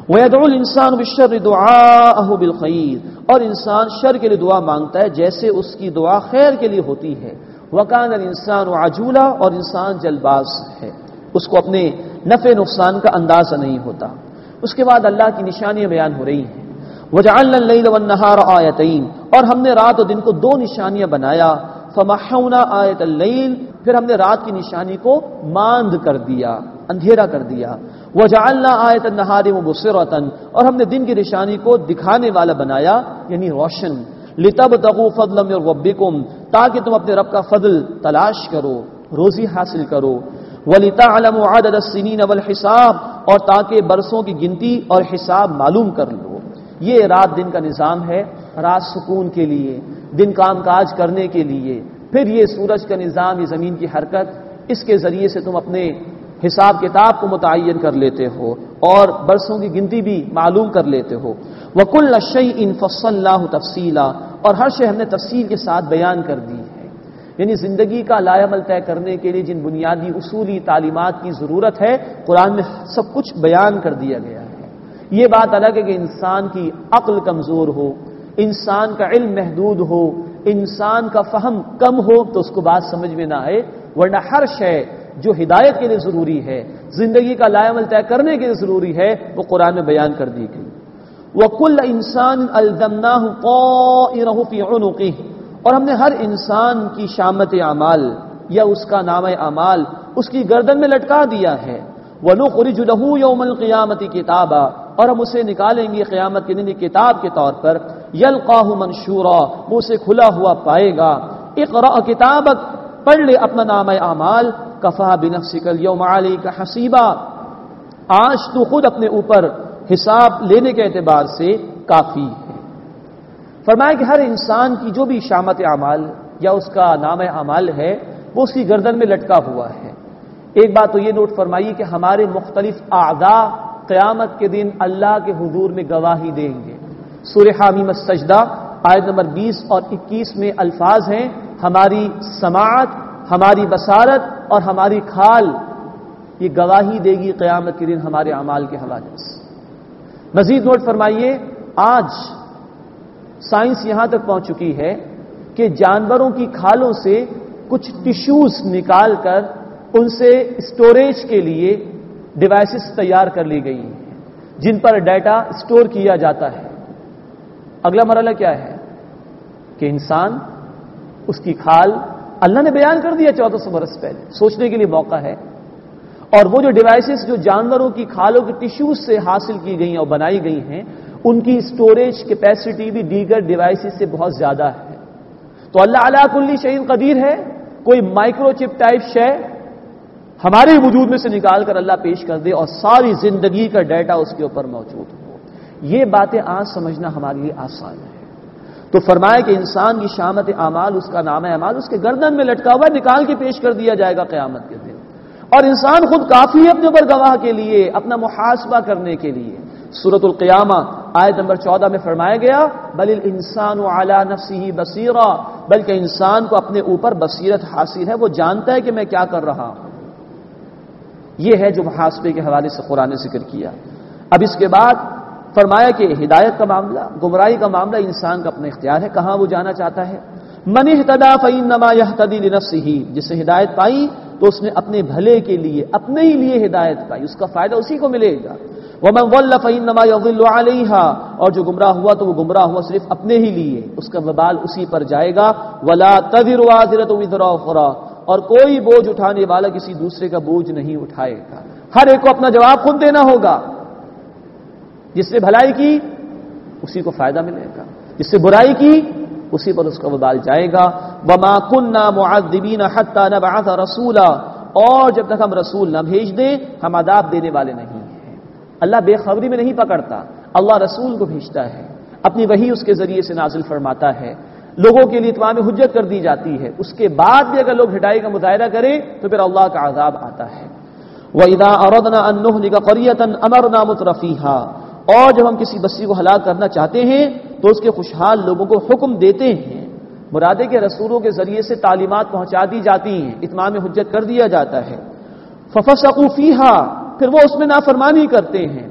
وَيَدْعُو الْإِنسَانُ بِالشَّرِّ دُعَاءَهُ بِالْخَيْرِ، اور انسان شر کے لیے دعا مانگتا ہے جیسے اس کی دعا خیر کے لیے ہوتی ہے. وَكَانَ الْإِنسَانُ عَجُولًا، اور انسان جلد باز ہے، اس کو اپنے نفع نقصان کا اندازہ نہیں ہوتا. اس کے بعد اللہ کی نشانیاں بیان ہو رہی ہیں. وَجَعَلْنَا اللَّيْلَ وَالنَّهَارَ آیَتَيْنِ، اور ہم نے رات اور دن کو دو نشانیاں بنایا. فَمَحَّوْنَا آیَةَ اللَّيْلِ، پھر ہم نے رات کی نشانی کو ماند کر دیا، اندھیرا کر دیا. وَجَعَلْنَا آیَةَ النَّهَارِ مُبْصِرَةً، اور ہم نے دن کی نشانی کو دکھانے والا بنایا، یعنی روشن. لِتَبْتَغُوا فَضْلًا مِّن رَّبِّكُمْ، تاکہ تم اپنے رب کا فضل تلاش کرو، روزی حاصل کرو. وَلِتَعْلَمُوا عَدَدَ السِّنِينَ وَالْحِسَابَ، اور تاکہ برسوں کی گنتی اور حساب معلوم کر لو. یہ رات دن کا نظام ہے، رات سکون کے لیے، دن کام کاج کرنے کے لیے. پھر یہ سورج کا نظام، یہ زمین کی حرکت، اس کے ذریعے سے تم اپنے حساب کتاب کو متعین کر لیتے ہو اور برسوں کی گنتی بھی معلوم کر لیتے ہو. وَكُلَّ شَيْءٍ فَصَّلْنَاهُ تَفْصِيلًا، اور ہر شے ہم نے تفصیل کے ساتھ بیان کر دی ہے. یعنی زندگی کا لائے عمل طے کرنے کے لیے جن بنیادی اصولی تعلیمات کی ضرورت ہے، قرآن میں سب کچھ بیان کر دیا گیا ہے. یہ بات الگ ہے کہ انسان کی عقل کمزور ہو، انسان کا علم محدود ہو، انسان کا فہم کم ہو تو اس کو بات سمجھ میں نہ آئے، ورنہ ہر شے جو ہدایت کے لیے ضروری ہے، زندگی کا لائے عمل طے کرنے کے لیے ضروری ہے، وہ قرآن میں بیان کر دی گئی. وَكُلَّ إِنسَانٍ أَلْزَمْنَاهُ طَائِرَهُ فِي عُنُقِهِ، اور ہم نے ہر انسان کی شامت اعمال یا اس کا نام اعمال اس کی گردن میں لٹکا دیا ہے. وَنُخْرِجُ لَهُ يَوْمَ الْقِيَامَةِ كِتَابًا، اور ہم اسے نکالیں گے قیامت کے دن کتاب کے طور پر. يَلْقَاهُ مَنشُورًا، وہ اسے کھلا ہوا پائے گا. اقرأ کتابک، پڑھ لے اپنا نام اعمال. کفا بنفسک اليوم علیک حسیبا، آج تو خود اپنے اوپر حساب لینے کے اعتبار سے کافی ہے. فرمایا کہ ہر انسان کی جو بھی شامت اعمال یا اس کا نام اعمال ہے وہ اس کی گردن میں لٹکا ہوا ہے. ایک بات تو یہ نوٹ فرمائیے کہ ہمارے مختلف اعضاء قیامت کے دن اللہ کے حضور میں گواہی دیں گے. سورہ حامیم السجدہ آیت نمبر بیس اور اکیس میں الفاظ ہیں، ہماری سماعت، ہماری بصارت اور ہماری کھال یہ گواہی دے گی قیامت کے دن ہمارے اعمال کے حوالے سے. مزید نوٹ فرمائیے، آج سائنس یہاں تک پہنچ چکی ہے کہ جانوروں کی کھالوں سے کچھ ٹیشوز نکال کر ان سے اسٹوریج کے لیے ڈیوائسز تیار کر لی گئی ہیں جن پر ڈیٹا اسٹور کیا جاتا ہے. اگلا مرحلہ کیا ہے کہ انسان، اس کی کھال اللہ نے بیان کر دیا چودہ سو برس پہلے، سوچنے کے لیے موقع ہے. اور وہ جو ڈیوائسز جو جانوروں کی کھالوں کے ٹیشوز سے حاصل کی گئی ہیں اور بنائی گئی ہیں، ان کی اسٹوریج کیپیسٹی بھی دیگر ڈیوائسز سے بہت زیادہ ہے. تو اللہ علی کل شیء قدیر ہے. کوئی مائکرو چپ ٹائپ شے ہمارے وجود میں سے نکال کر اللہ پیش کر دے اور ساری زندگی کا ڈیٹا اس کے اوپر موجود ہو. یہ باتیں آج سمجھنا ہمارے لیے آسان ہے. تو فرمایا کہ انسان کی شامت اعمال، اس کا نام اعمال اس کے گردن میں لٹکا ہوا نکال کے پیش کر دیا جائے گا قیامت کے دن. اور انسان خود کافی ہے اپنے اوپر گواہ کے لیے، اپنا محاسبہ کرنے کے لیے. سورۃ القیامہ آیت نمبر چودہ میں فرمایا گیا، بل الانسان علی نفسہ بصیرا، بلکہ انسان کو اپنے اوپر بصیرت حاصل ہے، وہ جانتا ہے کہ میں کیا کر رہا ہوں. یہ ہے جو محاسبے کے حوالے سے قرآن نے ذکر کیا. اب اس کے بعد فرمایا کہ ہدایت کا معاملہ، گمراہی کا معاملہ انسان کا اپنا اختیار ہے، کہاں وہ جانا چاہتا ہے. من اہتدی فانما یہتدی لنفسہ، جس نے ہدایت پائی تو اس نے اپنے بھلے کے لیے، اپنے ہی لیے ہدایت پائی، اس کا فائدہ اسی کو ملے گا. ومن ضل فانما یضل علیہا، اور جو گمراہ ہوا تو وہ گمراہ ہوا صرف اپنے ہی لیے، اس کا وبال اسی پر جائے گا. ولا تزر وازرۃ وزر اخرى، اور کوئی بوجھ اٹھانے والا کسی دوسرے کا بوجھ نہیں اٹھائے گا. ہر ایک کو اپنا جواب خود دینا ہوگا. جس نے بھلائی کی اسی کو فائدہ ملے گا، جس سے برائی کی اسی پر اس کا وبال جائے گا. وما كنا معذبین حتى نبعث رسولا، اور جب تک ہم رسول نہ بھیج دیں ہم عذاب دینے والے نہیں ہیں. اللہ بے خبری میں نہیں پکڑتا، اللہ رسول کو بھیجتا ہے، اپنی وحی اس کے ذریعے سے نازل فرماتا ہے، لوگوں کے لیے اتمام حجت کر دی جاتی ہے. اس کے بعد بھی اگر لوگ ہدایت کا مظاہرہ کریں تو پھر اللہ کا عذاب آتا ہے. وَإِذَا أَرَدْنَا أَن نُّهْلِكَ قَرْيَةً أَمَرْنَا مُتْرَفِيهَا، اور جب ہم کسی بستی کو ہلاک کرنا چاہتے ہیں تو اس کے خوشحال لوگوں کو حکم دیتے ہیں. مراد ہے کہ رسولوں کے ذریعے سے تعلیمات پہنچا دی جاتی ہیں، اتمام حجت کر دیا جاتا ہے. فَفَسَقُوا فِيهَا، پھر وہ اس میں نافرمانی کرتے ہیں.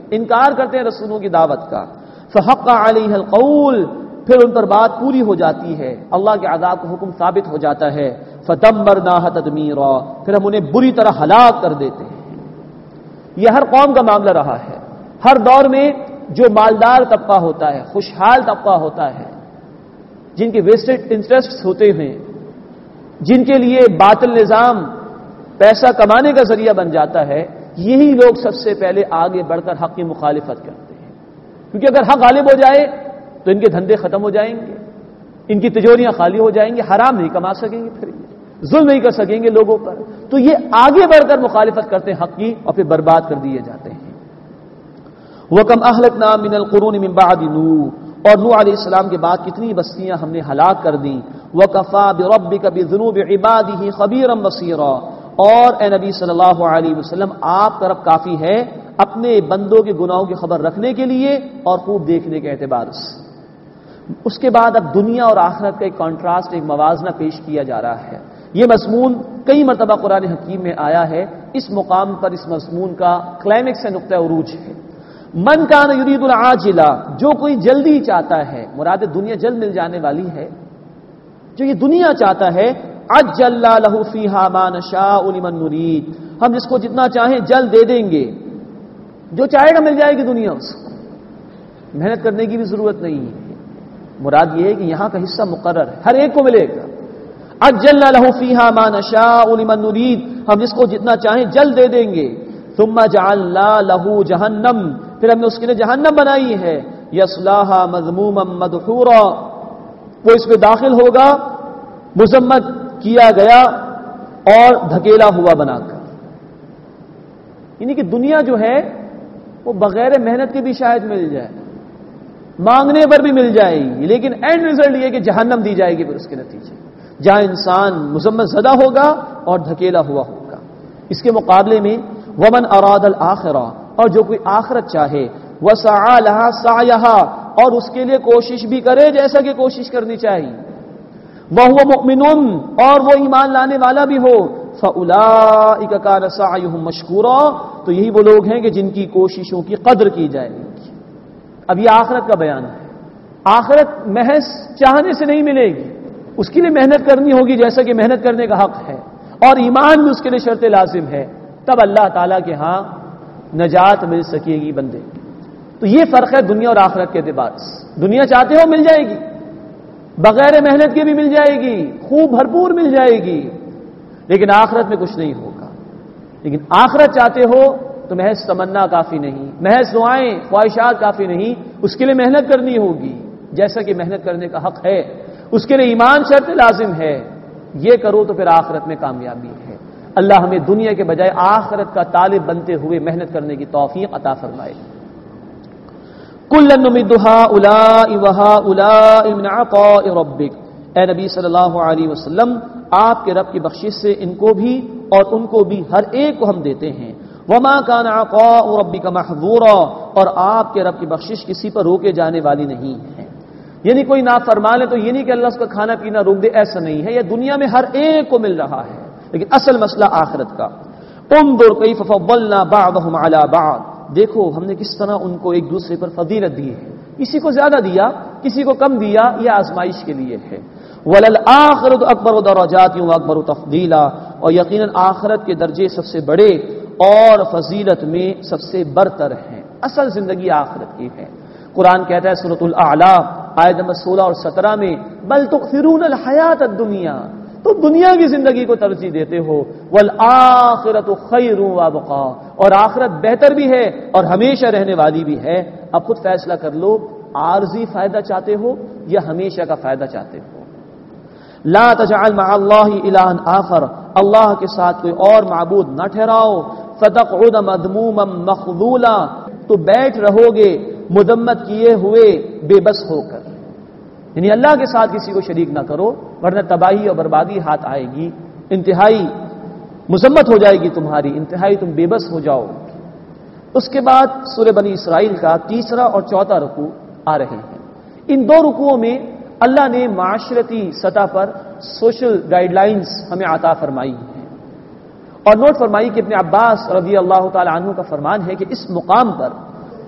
انکار کرتے ہیں رسولوں کی دعوت کا. فحق علیہ القول، پھر ان پر بات پوری ہو جاتی ہے، اللہ کے عذاب کا حکم ثابت ہو جاتا ہے. فدمرناها تدمیرا، پھر ہم انہیں بری طرح ہلاک کر دیتے ہیں. یہ ہر قوم کا معاملہ رہا ہے. ہر دور میں جو مالدار طبقہ ہوتا ہے، خوشحال طبقہ ہوتا ہے، جن کے ویسٹڈ انٹرسٹ ہوتے ہیں، جن کے لیے باطل نظام پیسہ کمانے کا ذریعہ بن جاتا ہے، یہی لوگ سب سے پہلے آگے بڑھ کر حق کی مخالفت کرتے ہیں. کیونکہ اگر حق غالب ہو جائے تو ان کے دھندے ختم ہو جائیں گے، ان کی تجوریاں خالی ہو جائیں گے، حرام نہیں کما سکیں گے، پھر ظلم نہیں کر سکیں گے لوگوں پر. تو یہ آگے بڑھ کر مخالفت کرتے ہیں حق کی اور پھر برباد کر دیے جاتے ہیں. وَكَمْ أَهْلَكْنَا مِنَ الْقُرُونِ مِنْ بَعْدِ نُوحٍ، اور نوح علیہ السلام کے بعد کتنی بستیاں ہم نے ہلاک کر دیں. وَكَفَى بِرَبِّكَ بِذُنُوبِ عِبَادِهِ خَبِيرًا بَصِيرًا، اور اے نبی صلی اللہ علیہ وسلم آپ طرف کافی ہے اپنے بندوں کے گناہوں کی خبر رکھنے کے لیے اور خوب دیکھنے کے اعتبار سے. اس کے بعد اب دنیا اور آخرت کا ایک کانٹراسٹ، ایک موازنہ پیش کیا جا رہا ہے. یہ مضمون کئی مرتبہ قرآن حکیم میں آیا ہے. اس مقام پر اس مضمون کا کلائمیکس سے نقطہ عروج ہے. من کان یرید العاجلہ، جو کوئی جلدی چاہتا ہے، مراد دنیا جلد مل جانے والی ہے، جو یہ دنیا چاہتا ہے، عجلنا لہ فیہا ما نشاء لمن نرید، ہم جس کو جتنا چاہیں جلد دے دیں گے. جو چاہے گا مل جائے گی دنیا اس کو، محنت کرنے کی بھی ضرورت نہیں ہے. مراد یہ ہے کہ یہاں کا حصہ مقرر ہے، ہر ایک کو ملے گا. عجلنا لہ فیہا ما نشاء لمن نرید، ہم جس کو جتنا چاہیں جلد دے دیں گے. ثم جعلنا لہ جہنم، پھر ہم نے اس کے لیے جہنم بنائی ہے. یصلاھا مذموما مدحورا، وہ اس میں داخل ہوگا مذمت کیا گیا اور دھکیلا ہوا بنا کر. یعنی کہ دنیا جو ہے وہ بغیر محنت کے بھی شاید مل جائے، مانگنے پر بھی مل جائے گی، لیکن اینڈ ریزلٹ یہ کہ جہنم دی جائے گی پھر اس کے نتیجے، جہاں انسان مذمت زدہ ہوگا اور دھکیلا ہوا ہوگا. اس کے مقابلے میں ومن اراد الآخرہ، اور جو کوئی آخرت چاہے، وسعى لها سعيها، اور اس کے لیے کوشش بھی کرے جیسا کہ کوشش کرنی چاہیے. وهو مؤمن، اور وہ ایمان لانے والا بھی ہو. فاولئک کان سعیهم مشکورا، تو یہی وہ لوگ ہیں کہ جن کی کوششوں کی قدر کی جائے گی. اب یہ آخرت کا بیان ہے. آخرت محض چاہنے سے نہیں ملے گی، اس کے لیے محنت کرنی ہوگی جیسا کہ محنت کرنے کا حق ہے، اور ایمان بھی اس کے لیے شرط لازم ہے. تب اللہ تعالیٰ کے ہاں نجات مل سکے گی بندے. تو یہ فرق ہے دنیا اور آخرت کے اعتبار سے. دنیا چاہتے ہو مل جائے گی، بغیر محنت کے بھی مل جائے گی، خوب بھرپور مل جائے گی، لیکن آخرت میں کچھ نہیں ہوگا. لیکن آخرت چاہتے ہو تو محض تمنا کافی نہیں، محض دعائیں خواہشات کافی نہیں، اس کے لیے محنت کرنی ہوگی جیسا کہ محنت کرنے کا حق ہے. اس کے لیے ایمان شرط لازم ہے. یہ کرو تو پھر آخرت میں کامیابی ہے. اللہ ہمیں دنیا کے بجائے آخرت کا طالب بنتے ہوئے محنت کرنے کی توفیق عطا فرمائے. کُلًّا نُمِدُّ هَٰؤُلَاءِ وَهَٰؤُلَاءِ مِنْ عَطَاءِ رَبِّكَ، اے نبی صلی اللہ علیہ وسلم آپ کے رب کی بخشش سے ان کو بھی اور ان کو بھی ہر ایک کو ہم دیتے ہیں. وَمَا كَانَ عَطَاءُ رَبِّكَ مَحْظُورًا، اور آپ کے رب کی بخشش کسی پر روکے جانے والی نہیں ہے. یعنی کوئی نافرمان ہے تو یہ نہیں کہ اللہ اس کا کھانا پینا روک دے، ایسا نہیں ہے. یہ دنیا میں ہر ایک کو مل رہا ہے، لیکن اصل مسئلہ آخرت کا. انظر کیف فضلنا بعضهم على بعض، دیکھو ہم نے کس طرح ان کو ایک دوسرے پر فضیلت دی ہے، کسی کو زیادہ دیا کسی کو کم دیا، یہ آزمائش کے لیے ہے. وللآخرۃ اکبر درجات واکبر تفضیلا، اور یقیناً آخرت کے درجے سب سے بڑے اور فضیلت میں سب سے برتر ہیں. اصل زندگی آخرت کی ہے. قرآن کہتا ہے سورۃ الاعلی آیت نمبر سولہ اور سترہ میں، بل تؤثرون الحیات الدنیا، تو دنیا کی زندگی کو ترجیح دیتے ہو. والآخرۃ خیر وابقا، اور آخرت بہتر بھی ہے اور ہمیشہ رہنے والی بھی ہے. اب خود فیصلہ کر لو، عارضی فائدہ چاہتے ہو یا ہمیشہ کا فائدہ چاہتے ہو. لا تجعل مع اللہ الہا آخر، اللہ کے ساتھ کوئی اور معبود نہ ٹھہراؤ. فتقعد مذموما مخذولا، تو بیٹھ رہو گے مذمت کیے ہوئے بے بس ہو کر. یعنی اللہ کے ساتھ کسی کو شریک نہ کرو ورنہ تباہی اور بربادی ہاتھ آئے گی، انتہائی مذمت ہو جائے گی تمہاری، انتہائی تم بے بس ہو جاؤ. اس کے بعد سورہ بنی اسرائیل کا تیسرا اور چوتھا رکوع آ رہے ہیں. ان دو رکوعوں میں اللہ نے معاشرتی سطح پر سوشل گائیڈ لائنز ہمیں عطا فرمائی ہیں، اور نوٹ فرمائی کہ ابن عباس رضی اللہ تعالی عنہ کا فرمان ہے کہ اس مقام پر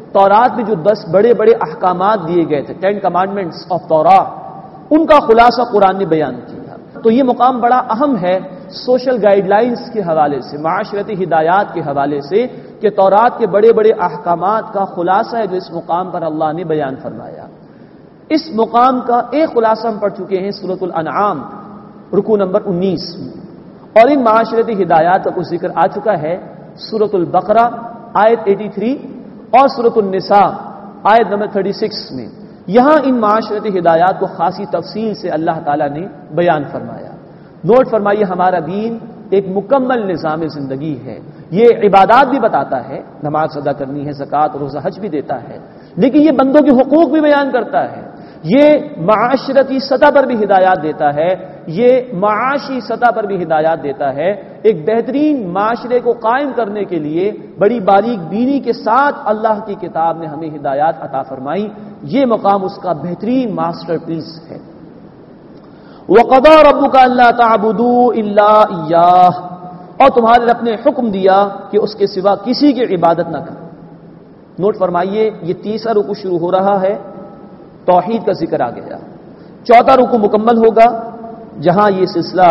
تورات میں جو دس بڑے بڑے احکامات دیے گئے تھے، ٹین کمانڈمنٹس آف تورات، ان کا خلاصہ قرآن نے بیان کیا۔ تو یہ مقام بڑا اہم ہے سوشل گائیڈ لائنز کے حوالے سے، معاشرتی ہدایات کے حوالے سے، کہ تورات کے بڑے بڑے احکامات کا خلاصہ ہے جو اس مقام پر اللہ نے بیان فرمایا۔ اس مقام کا ایک خلاصہ ہم پڑھ چکے ہیں سورۃ الانعام رکوع نمبر انیس میں، اور ان معاشرتی ہدایات کا کچھ ذکر آ چکا ہے سورۃ البقرہ آیت اٹھاسی اور سورۃ النساء آیت نمبر چھتیس میں۔ یہاں ان معاشرتی ہدایات کو خاصی تفصیل سے اللہ تعالیٰ نے بیان فرمایا۔ نوٹ فرمائیے، ہمارا دین ایک مکمل نظام زندگی ہے۔ یہ عبادات بھی بتاتا ہے، نماز ادا کرنی ہے، زکوٰۃ روزہ حج بھی دیتا ہے، لیکن یہ بندوں کے حقوق بھی بیان کرتا ہے، یہ معاشرتی سطح پر بھی ہدایات دیتا ہے، یہ معاشی سطح پر بھی ہدایات دیتا ہے۔ ایک بہترین معاشرے کو قائم کرنے کے لیے بڑی باریک بینی کے ساتھ اللہ کی کتاب نے ہمیں ہدایات عطا فرمائی۔ یہ مقام اس کا بہترین ماسٹر پیس ہے۔ وَقَضَىٰ رَبُّكَ أَلَّا تَعْبُدُوا إِلَّا إِيَّاهُ، اور تمہارے رب نے حکم دیا کہ اس کے سوا کسی کی عبادت نہ کرو۔ نوٹ فرمائیے، یہ تیسرا رکوع شروع ہو رہا ہے، توحید کا ذکر آ گیا۔ چوتھا رکوع مکمل ہوگا جہاں یہ سلسلہ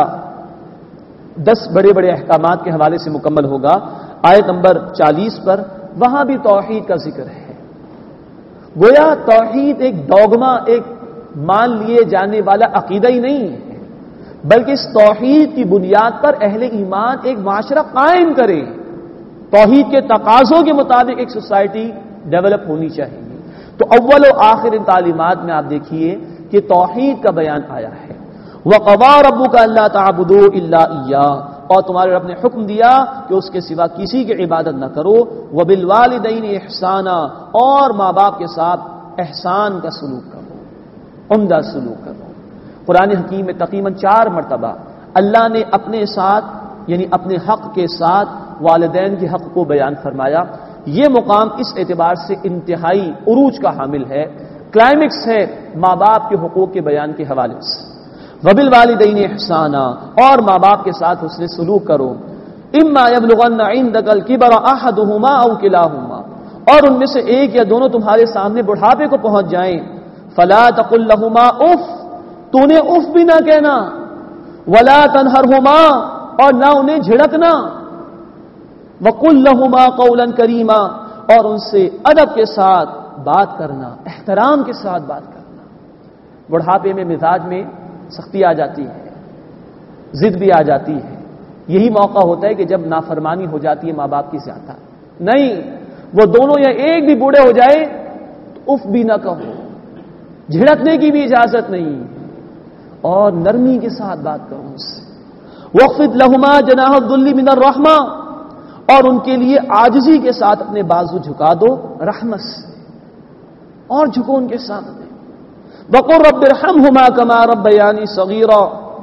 دس بڑے بڑے احکامات کے حوالے سے مکمل ہوگا، آیت نمبر چالیس پر، وہاں بھی توحید کا ذکر ہے۔ گویا توحید ایک ڈوگما، ایک مان لیے جانے والا عقیدہ ہی نہیں ہے، بلکہ اس توحید کی بنیاد پر اہل ایمان ایک معاشرہ قائم کرے۔ توحید کے تقاضوں کے مطابق ایک سوسائٹی ڈیولپ ہونی چاہیے۔ تو اول و آخر ان تعلیمات میں آپ دیکھیے کہ توحید کا بیان آیا ہے۔ وَقَضَىٰ رَبُّكَ أَلَّا تَعْبُدُوا إِلَّا إِيَّاهُ، اور تمہارے رب نے حکم دیا کہ اس کے سوا کسی کی عبادت نہ کرو۔ وَبِالْوَالِدَيْنِ إِحْسَانًا، اور ماں باپ کے ساتھ احسان کا سلوک کرو، عمدہ سلوک کرو۔ قرآن حکیم میں تقریباً چار مرتبہ اللہ نے اپنے ساتھ یعنی اپنے حق کے ساتھ والدین کے حق کو بیان فرمایا۔ یہ مقام اس اعتبار سے انتہائی عروج کا حامل ہے، کلائمیکس ہے ماں باپ کے حقوق کے بیان کے حوالے سے۔ وَبِالْوَالِدَيْنِ إِحْسَانًا، اور ماں باپ کے ساتھ حسن سلوک کرو۔ إِمَّا يَبْلُغَنَّ عِندَكَ الْكِبَرَ أَحَدُهُمَا أَوْ كِلَاهُمَا، اور ان میں سے ایک یا دونوں تمہارے سامنے بڑھاپے کو پہنچ جائیں، فَلَا تَقُل لَّهُمَا أُفٍّ، تو انہیں اف بھی نہ کہنا، وَلَا تَنْهَرْهُمَا، اور نہ انہیں جھڑکنا، وَقُل لَّهُمَا قَوْلًا كَرِيمًا، اور ان سے ادب کے ساتھ بات کرنا، احترام کے ساتھ بات کرنا۔ بڑھاپے میں مزاج میں سختی آ جاتی ہے، ضد بھی آ جاتی ہے، یہی موقع ہوتا ہے کہ جب نافرمانی ہو جاتی ہے ماں باپ کی زیادہ۔ نہیں، وہ دونوں یا ایک بھی بوڑھے ہو جائے تو اف بھی نہ کہو، جھڑکنے کی بھی اجازت نہیں، اور نرمی کے ساتھ بات کرو ان سے۔ وَاخْفِضْ لَهُمَا جَنَاحَ الذُّلِّ مِنَ الرَّحْمَةِ، اور ان کے لیے عاجزی کے ساتھ اپنے بازو جھکا دو رحمت سے، اور جھکو ان کے سامنے۔ وَقُلْ رَبِّ ارْحَمْهُمَا كَمَا رَبَّيَانِي صَغِيرًا،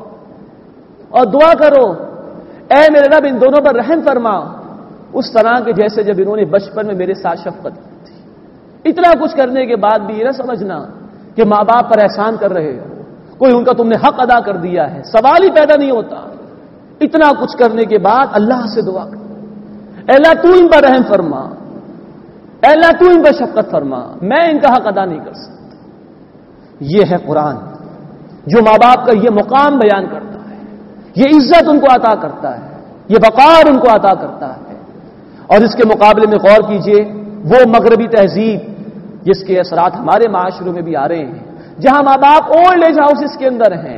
اور دعا کرو اے میرے رب ان دونوں پر رحم فرما، اس طرح کے جیسے جب انہوں نے بچپن میں میرے ساتھ شفقت کی تھی۔ اتنا کچھ کرنے کے بعد بھی یہ نہ سمجھنا کہ ماں باپ پر احسان کر رہے ہو، کوئی ان کا تم نے حق ادا کر دیا ہے، سوال ہی پیدا نہیں ہوتا۔ اتنا کچھ کرنے کے بعد اللہ سے دعا کر، اے اللہ تو ان پر رحم فرما، اے اللہ تو ان پر شفقت فرما، میں ان کا حق ادا نہیں کر سکتا۔ یہ ہے قرآن جو ماں باپ کا یہ مقام بیان کرتا ہے، یہ عزت ان کو عطا کرتا ہے، یہ وقار ان کو عطا کرتا ہے۔ اور اس کے مقابلے میں غور کیجئے، وہ مغربی تہذیب جس کے اثرات ہمارے معاشروں میں بھی آ رہے ہیں، جہاں ماں باپ اولڈ ایج ہاؤسز کے اندر ہیں،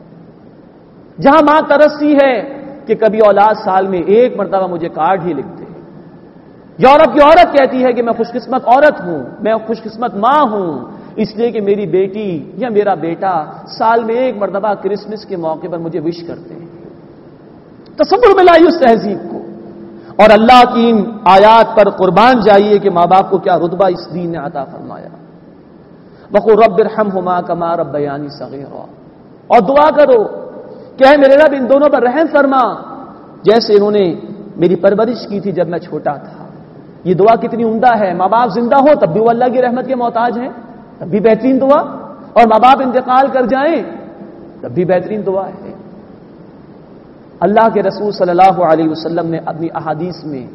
جہاں ماں ترسی ہے کہ کبھی اولاد سال میں ایک مرتبہ مجھے کارڈ ہی لکھ دے۔ یورپ کی عورت کہتی ہے کہ میں خوش قسمت عورت ہوں، میں خوش قسمت ماں ہوں، اس لیے کہ میری بیٹی یا میرا بیٹا سال میں ایک مرتبہ کرسمس کے موقع پر مجھے وش کرتے ہیں۔ تصور میں لائیے اس تہذیب کو، اور اللہ کی ان آیات پر قربان جائیے کہ ماں باپ کو کیا رتبہ اس دین نے عطا فرمایا۔ وَقُلْ رَبِّ ارْحَمْهُمَا كَمَا رَبَّيَانِي صَغِيرًا، اور دعا کرو کہ اے میرے رب ان دونوں پر رحم فرما جیسے انہوں نے میری پرورش کی تھی جب میں چھوٹا تھا۔ یہ دعا کتنی عمدہ ہے، ماں باپ زندہ ہو تب بھی وہ اللہ کی رحمت کے محتاج ہیں، تب بھی بہترین دعا، اور ماں باپ انتقال کر جائیں تب بھی بہترین دعا ہے۔ اللہ کے رسول صلی اللہ علیہ وسلم نے اپنی احادیث میں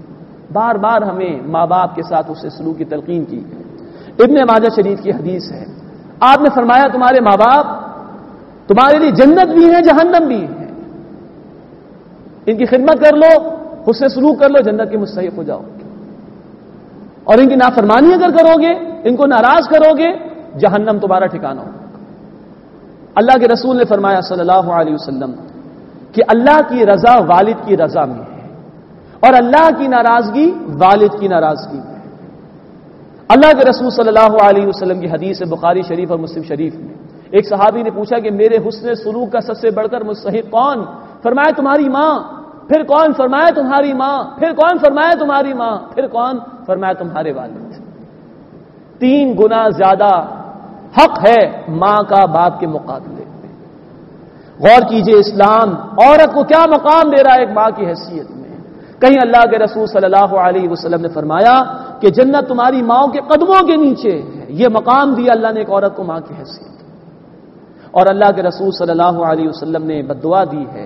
بار بار ہمیں ماں باپ کے ساتھ اس سے سلوک کی تلقین کی ہے۔ ابن ماجہ شریف کی حدیث ہے، آپ نے فرمایا تمہارے ماں باپ تمہارے لیے جنت بھی ہے جہنم بھی ہے، ان کی خدمت کر لو، حسن سلوک کر لو، جنت کے مستحق ہو جاؤ گے، اور ان کی نافرمانی اگر کرو گے، ان کو ناراض کرو گے، جہنم تمہارا ٹھکانہ ہوگا۔ اللہ کے رسول نے فرمایا صلی اللہ علیہ وسلم کہ اللہ کی رضا والد کی رضا میں ہے اور اللہ کی ناراضگی والد کی ناراضگی میں ہے۔ اللہ کے رسول صلی اللہ علیہ وسلم کی حدیث بخاری شریف اور مسلم شریف میں ایک صحابی نے پوچھا کہ میرے حسن سلوک کا سب سے بڑھ کر مستحق کون؟ فرمایا تمہاری ماں۔ پھر کون؟ فرمایا تمہاری ماں۔ پھر کون؟ فرمایا تمہاری ماں۔ پھر کون؟ فرمایا تمہارے والد۔ تین گنا زیادہ حق ہے ماں کا باپ کے مقابلے میں۔ غور کیجئے اسلام عورت کو کیا مقام دے رہا ہے ایک ماں کی حیثیت میں۔ کہیں اللہ کے رسول صلی اللہ علیہ وسلم نے فرمایا کہ جنت تمہاری ماؤں کے قدموں کے نیچے ہے۔ یہ مقام دیا اللہ نے ایک عورت کو ماں کی حیثیت۔ اور اللہ کے رسول صلی اللہ علیہ وسلم نے بددعا دی ہے،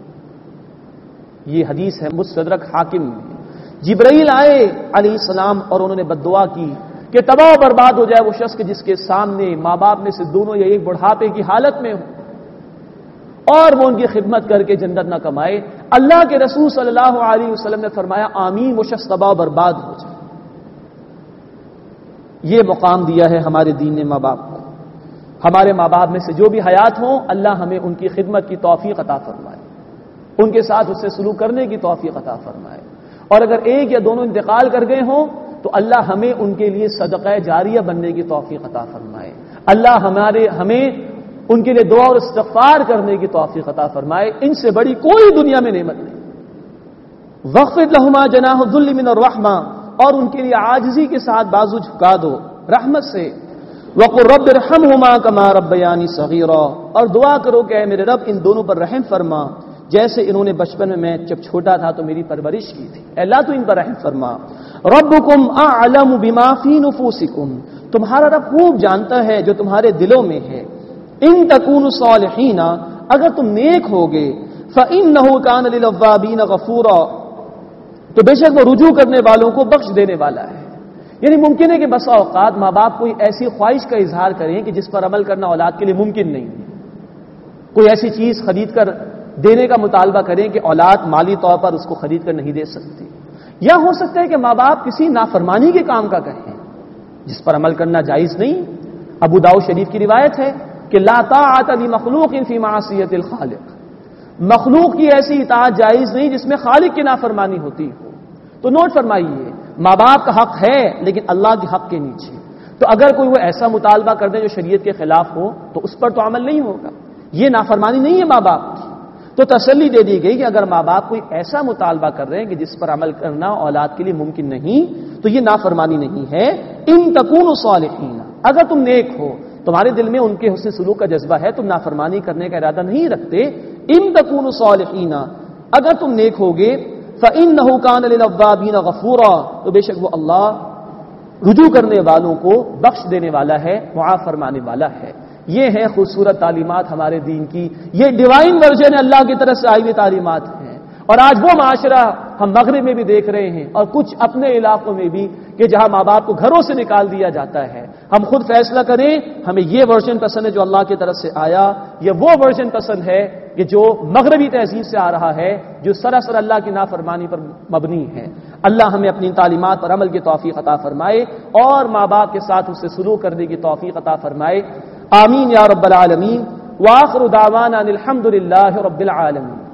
یہ حدیث ہے مستدرک حاکم میں، جبرائیل آئے علیہ السلام اور انہوں نے بددعا کی کہ تباہ و برباد ہو جائے وہ شخص کہ جس کے سامنے ماں باپ میں سے دونوں یا ایک بڑھاپے کی حالت میں ہو اور وہ ان کی خدمت کر کے جنت نہ کمائے۔ اللہ کے رسول صلی اللہ علیہ وسلم نے فرمایا آمین، وہ شخص تباہ و برباد ہو جائے۔ یہ مقام دیا ہے ہمارے دین نے ماں باپ کو۔ ہمارے ماں باپ میں سے جو بھی حیات ہوں اللہ ہمیں ان کی خدمت کی توفیق عطا فرمائے، ان کے ساتھ اس سے سلوک کرنے کی توفیق عطا فرمائے، اور اگر ایک یا دونوں انتقال کر گئے ہوں تو اللہ ہمیں ان کے لیے صدقہ جاریہ بننے کی توفیق عطا فرمائے، اللہ ہمارے ہمیں ان کے لیے دعا اور استغفار کرنے کی توفیق عطا فرمائے۔ ان سے بڑی کوئی دنیا میں نعمت نہیں۔ وَخْفِضْ لَهُمَا جَنَاحَ الذُّلِّ مِنَ الرَّحْمَةِ، اور ان کے لیے عاجزی کے ساتھ بازو جھکا دو رحمت سے۔ وَقُلْ رَبِّ ارْحَمْهُمَا كَمَا رَبَّيَانِي صَغِيرًا، اور دعا کرو کہ اے میرے رب ان دونوں پر رحم فرما جیسے انہوں نے بچپن میں میں جب چھوٹا تھا تو میری پرورش کی تھی، اے اللہ تو ان پر رحم فرما۔ ربکم اعلم بما فی نفوسکم، تمہارا رب خوب جانتا ہے جو تمہارے دلوں میں ہے۔ ان تکونوا صالحین، اگر تم نیک ہوگے، فإنہ کان للأوابین غفورا، تو بے شک وہ رجوع کرنے والوں کو بخش دینے والا ہے۔ یعنی ممکن ہے کہ بسا اوقات ماں باپ کوئی ایسی خواہش کا اظہار کریں کہ جس پر عمل کرنا اولاد کے لیے ممکن نہیں ہے، کوئی ایسی چیز خرید کر دینے کا مطالبہ کریں کہ اولاد مالی طور پر اس کو خرید کر نہیں دے سکتی، یا ہو سکتا ہے کہ ماں باپ کسی نافرمانی کے کام کا کہیں جس پر عمل کرنا جائز نہیں۔ ابو داؤد شریف کی روایت ہے کہ لا طاعۃ لمخلوق فی معصیۃ الخالق، مخلوق کی ایسی اطاعت جائز نہیں جس میں خالق کی نافرمانی ہوتی ہو۔ تو نوٹ فرمائیے ماں باپ کا حق ہے لیکن اللہ کے حق کے نیچے، تو اگر کوئی وہ ایسا مطالبہ کر دے جو شریعت کے خلاف ہو تو اس پر تو عمل نہیں ہوگا، یہ نافرمانی نہیں ہے ماں باپ کی۔ تو تسلی دے دی گئی کہ اگر ماں باپ کوئی ایسا مطالبہ کر رہے ہیں کہ جس پر عمل کرنا اولاد کے لیے ممکن نہیں تو یہ نافرمانی نہیں ہے۔ ان تکونوا صالحین، اگر تم نیک ہو، تمہارے دل میں ان کے حسن سلوک کا جذبہ ہے، تم نافرمانی کرنے کا ارادہ نہیں رکھتے، ان تکونوا صالحین، اگر تم نیک ہوگے، فإنہ کان للأوابین غفورا، تو بے شک وہ اللہ رجوع کرنے والوں کو بخش دینے والا ہے، معاف فرمانے والا ہے۔ یہ ہیں خوبصورت تعلیمات ہمارے دین کی، یہ ڈیوائن ورژن اللہ کی طرف سے آئی ہوئی تعلیمات ہیں، اور آج وہ معاشرہ ہم مغرب میں بھی دیکھ رہے ہیں اور کچھ اپنے علاقوں میں بھی کہ جہاں ماں باپ کو گھروں سے نکال دیا جاتا ہے۔ ہم خود فیصلہ کریں، ہمیں یہ ورژن پسند ہے جو اللہ کی طرف سے آیا، یا وہ ورژن پسند ہے کہ جو مغربی تہذیب سے آ رہا ہے جو سراسر اللہ کی نافرمانی پر مبنی ہے۔ اللہ ہمیں اپنی تعلیمات پر عمل کی توفیق عطا فرمائے اور ماں باپ کے ساتھ اس سے سلوک کرنے کی توفیق عطا فرمائے۔ آمین یا رب العالمین، وآخر دعوانا الحمد للہ رب العالمین۔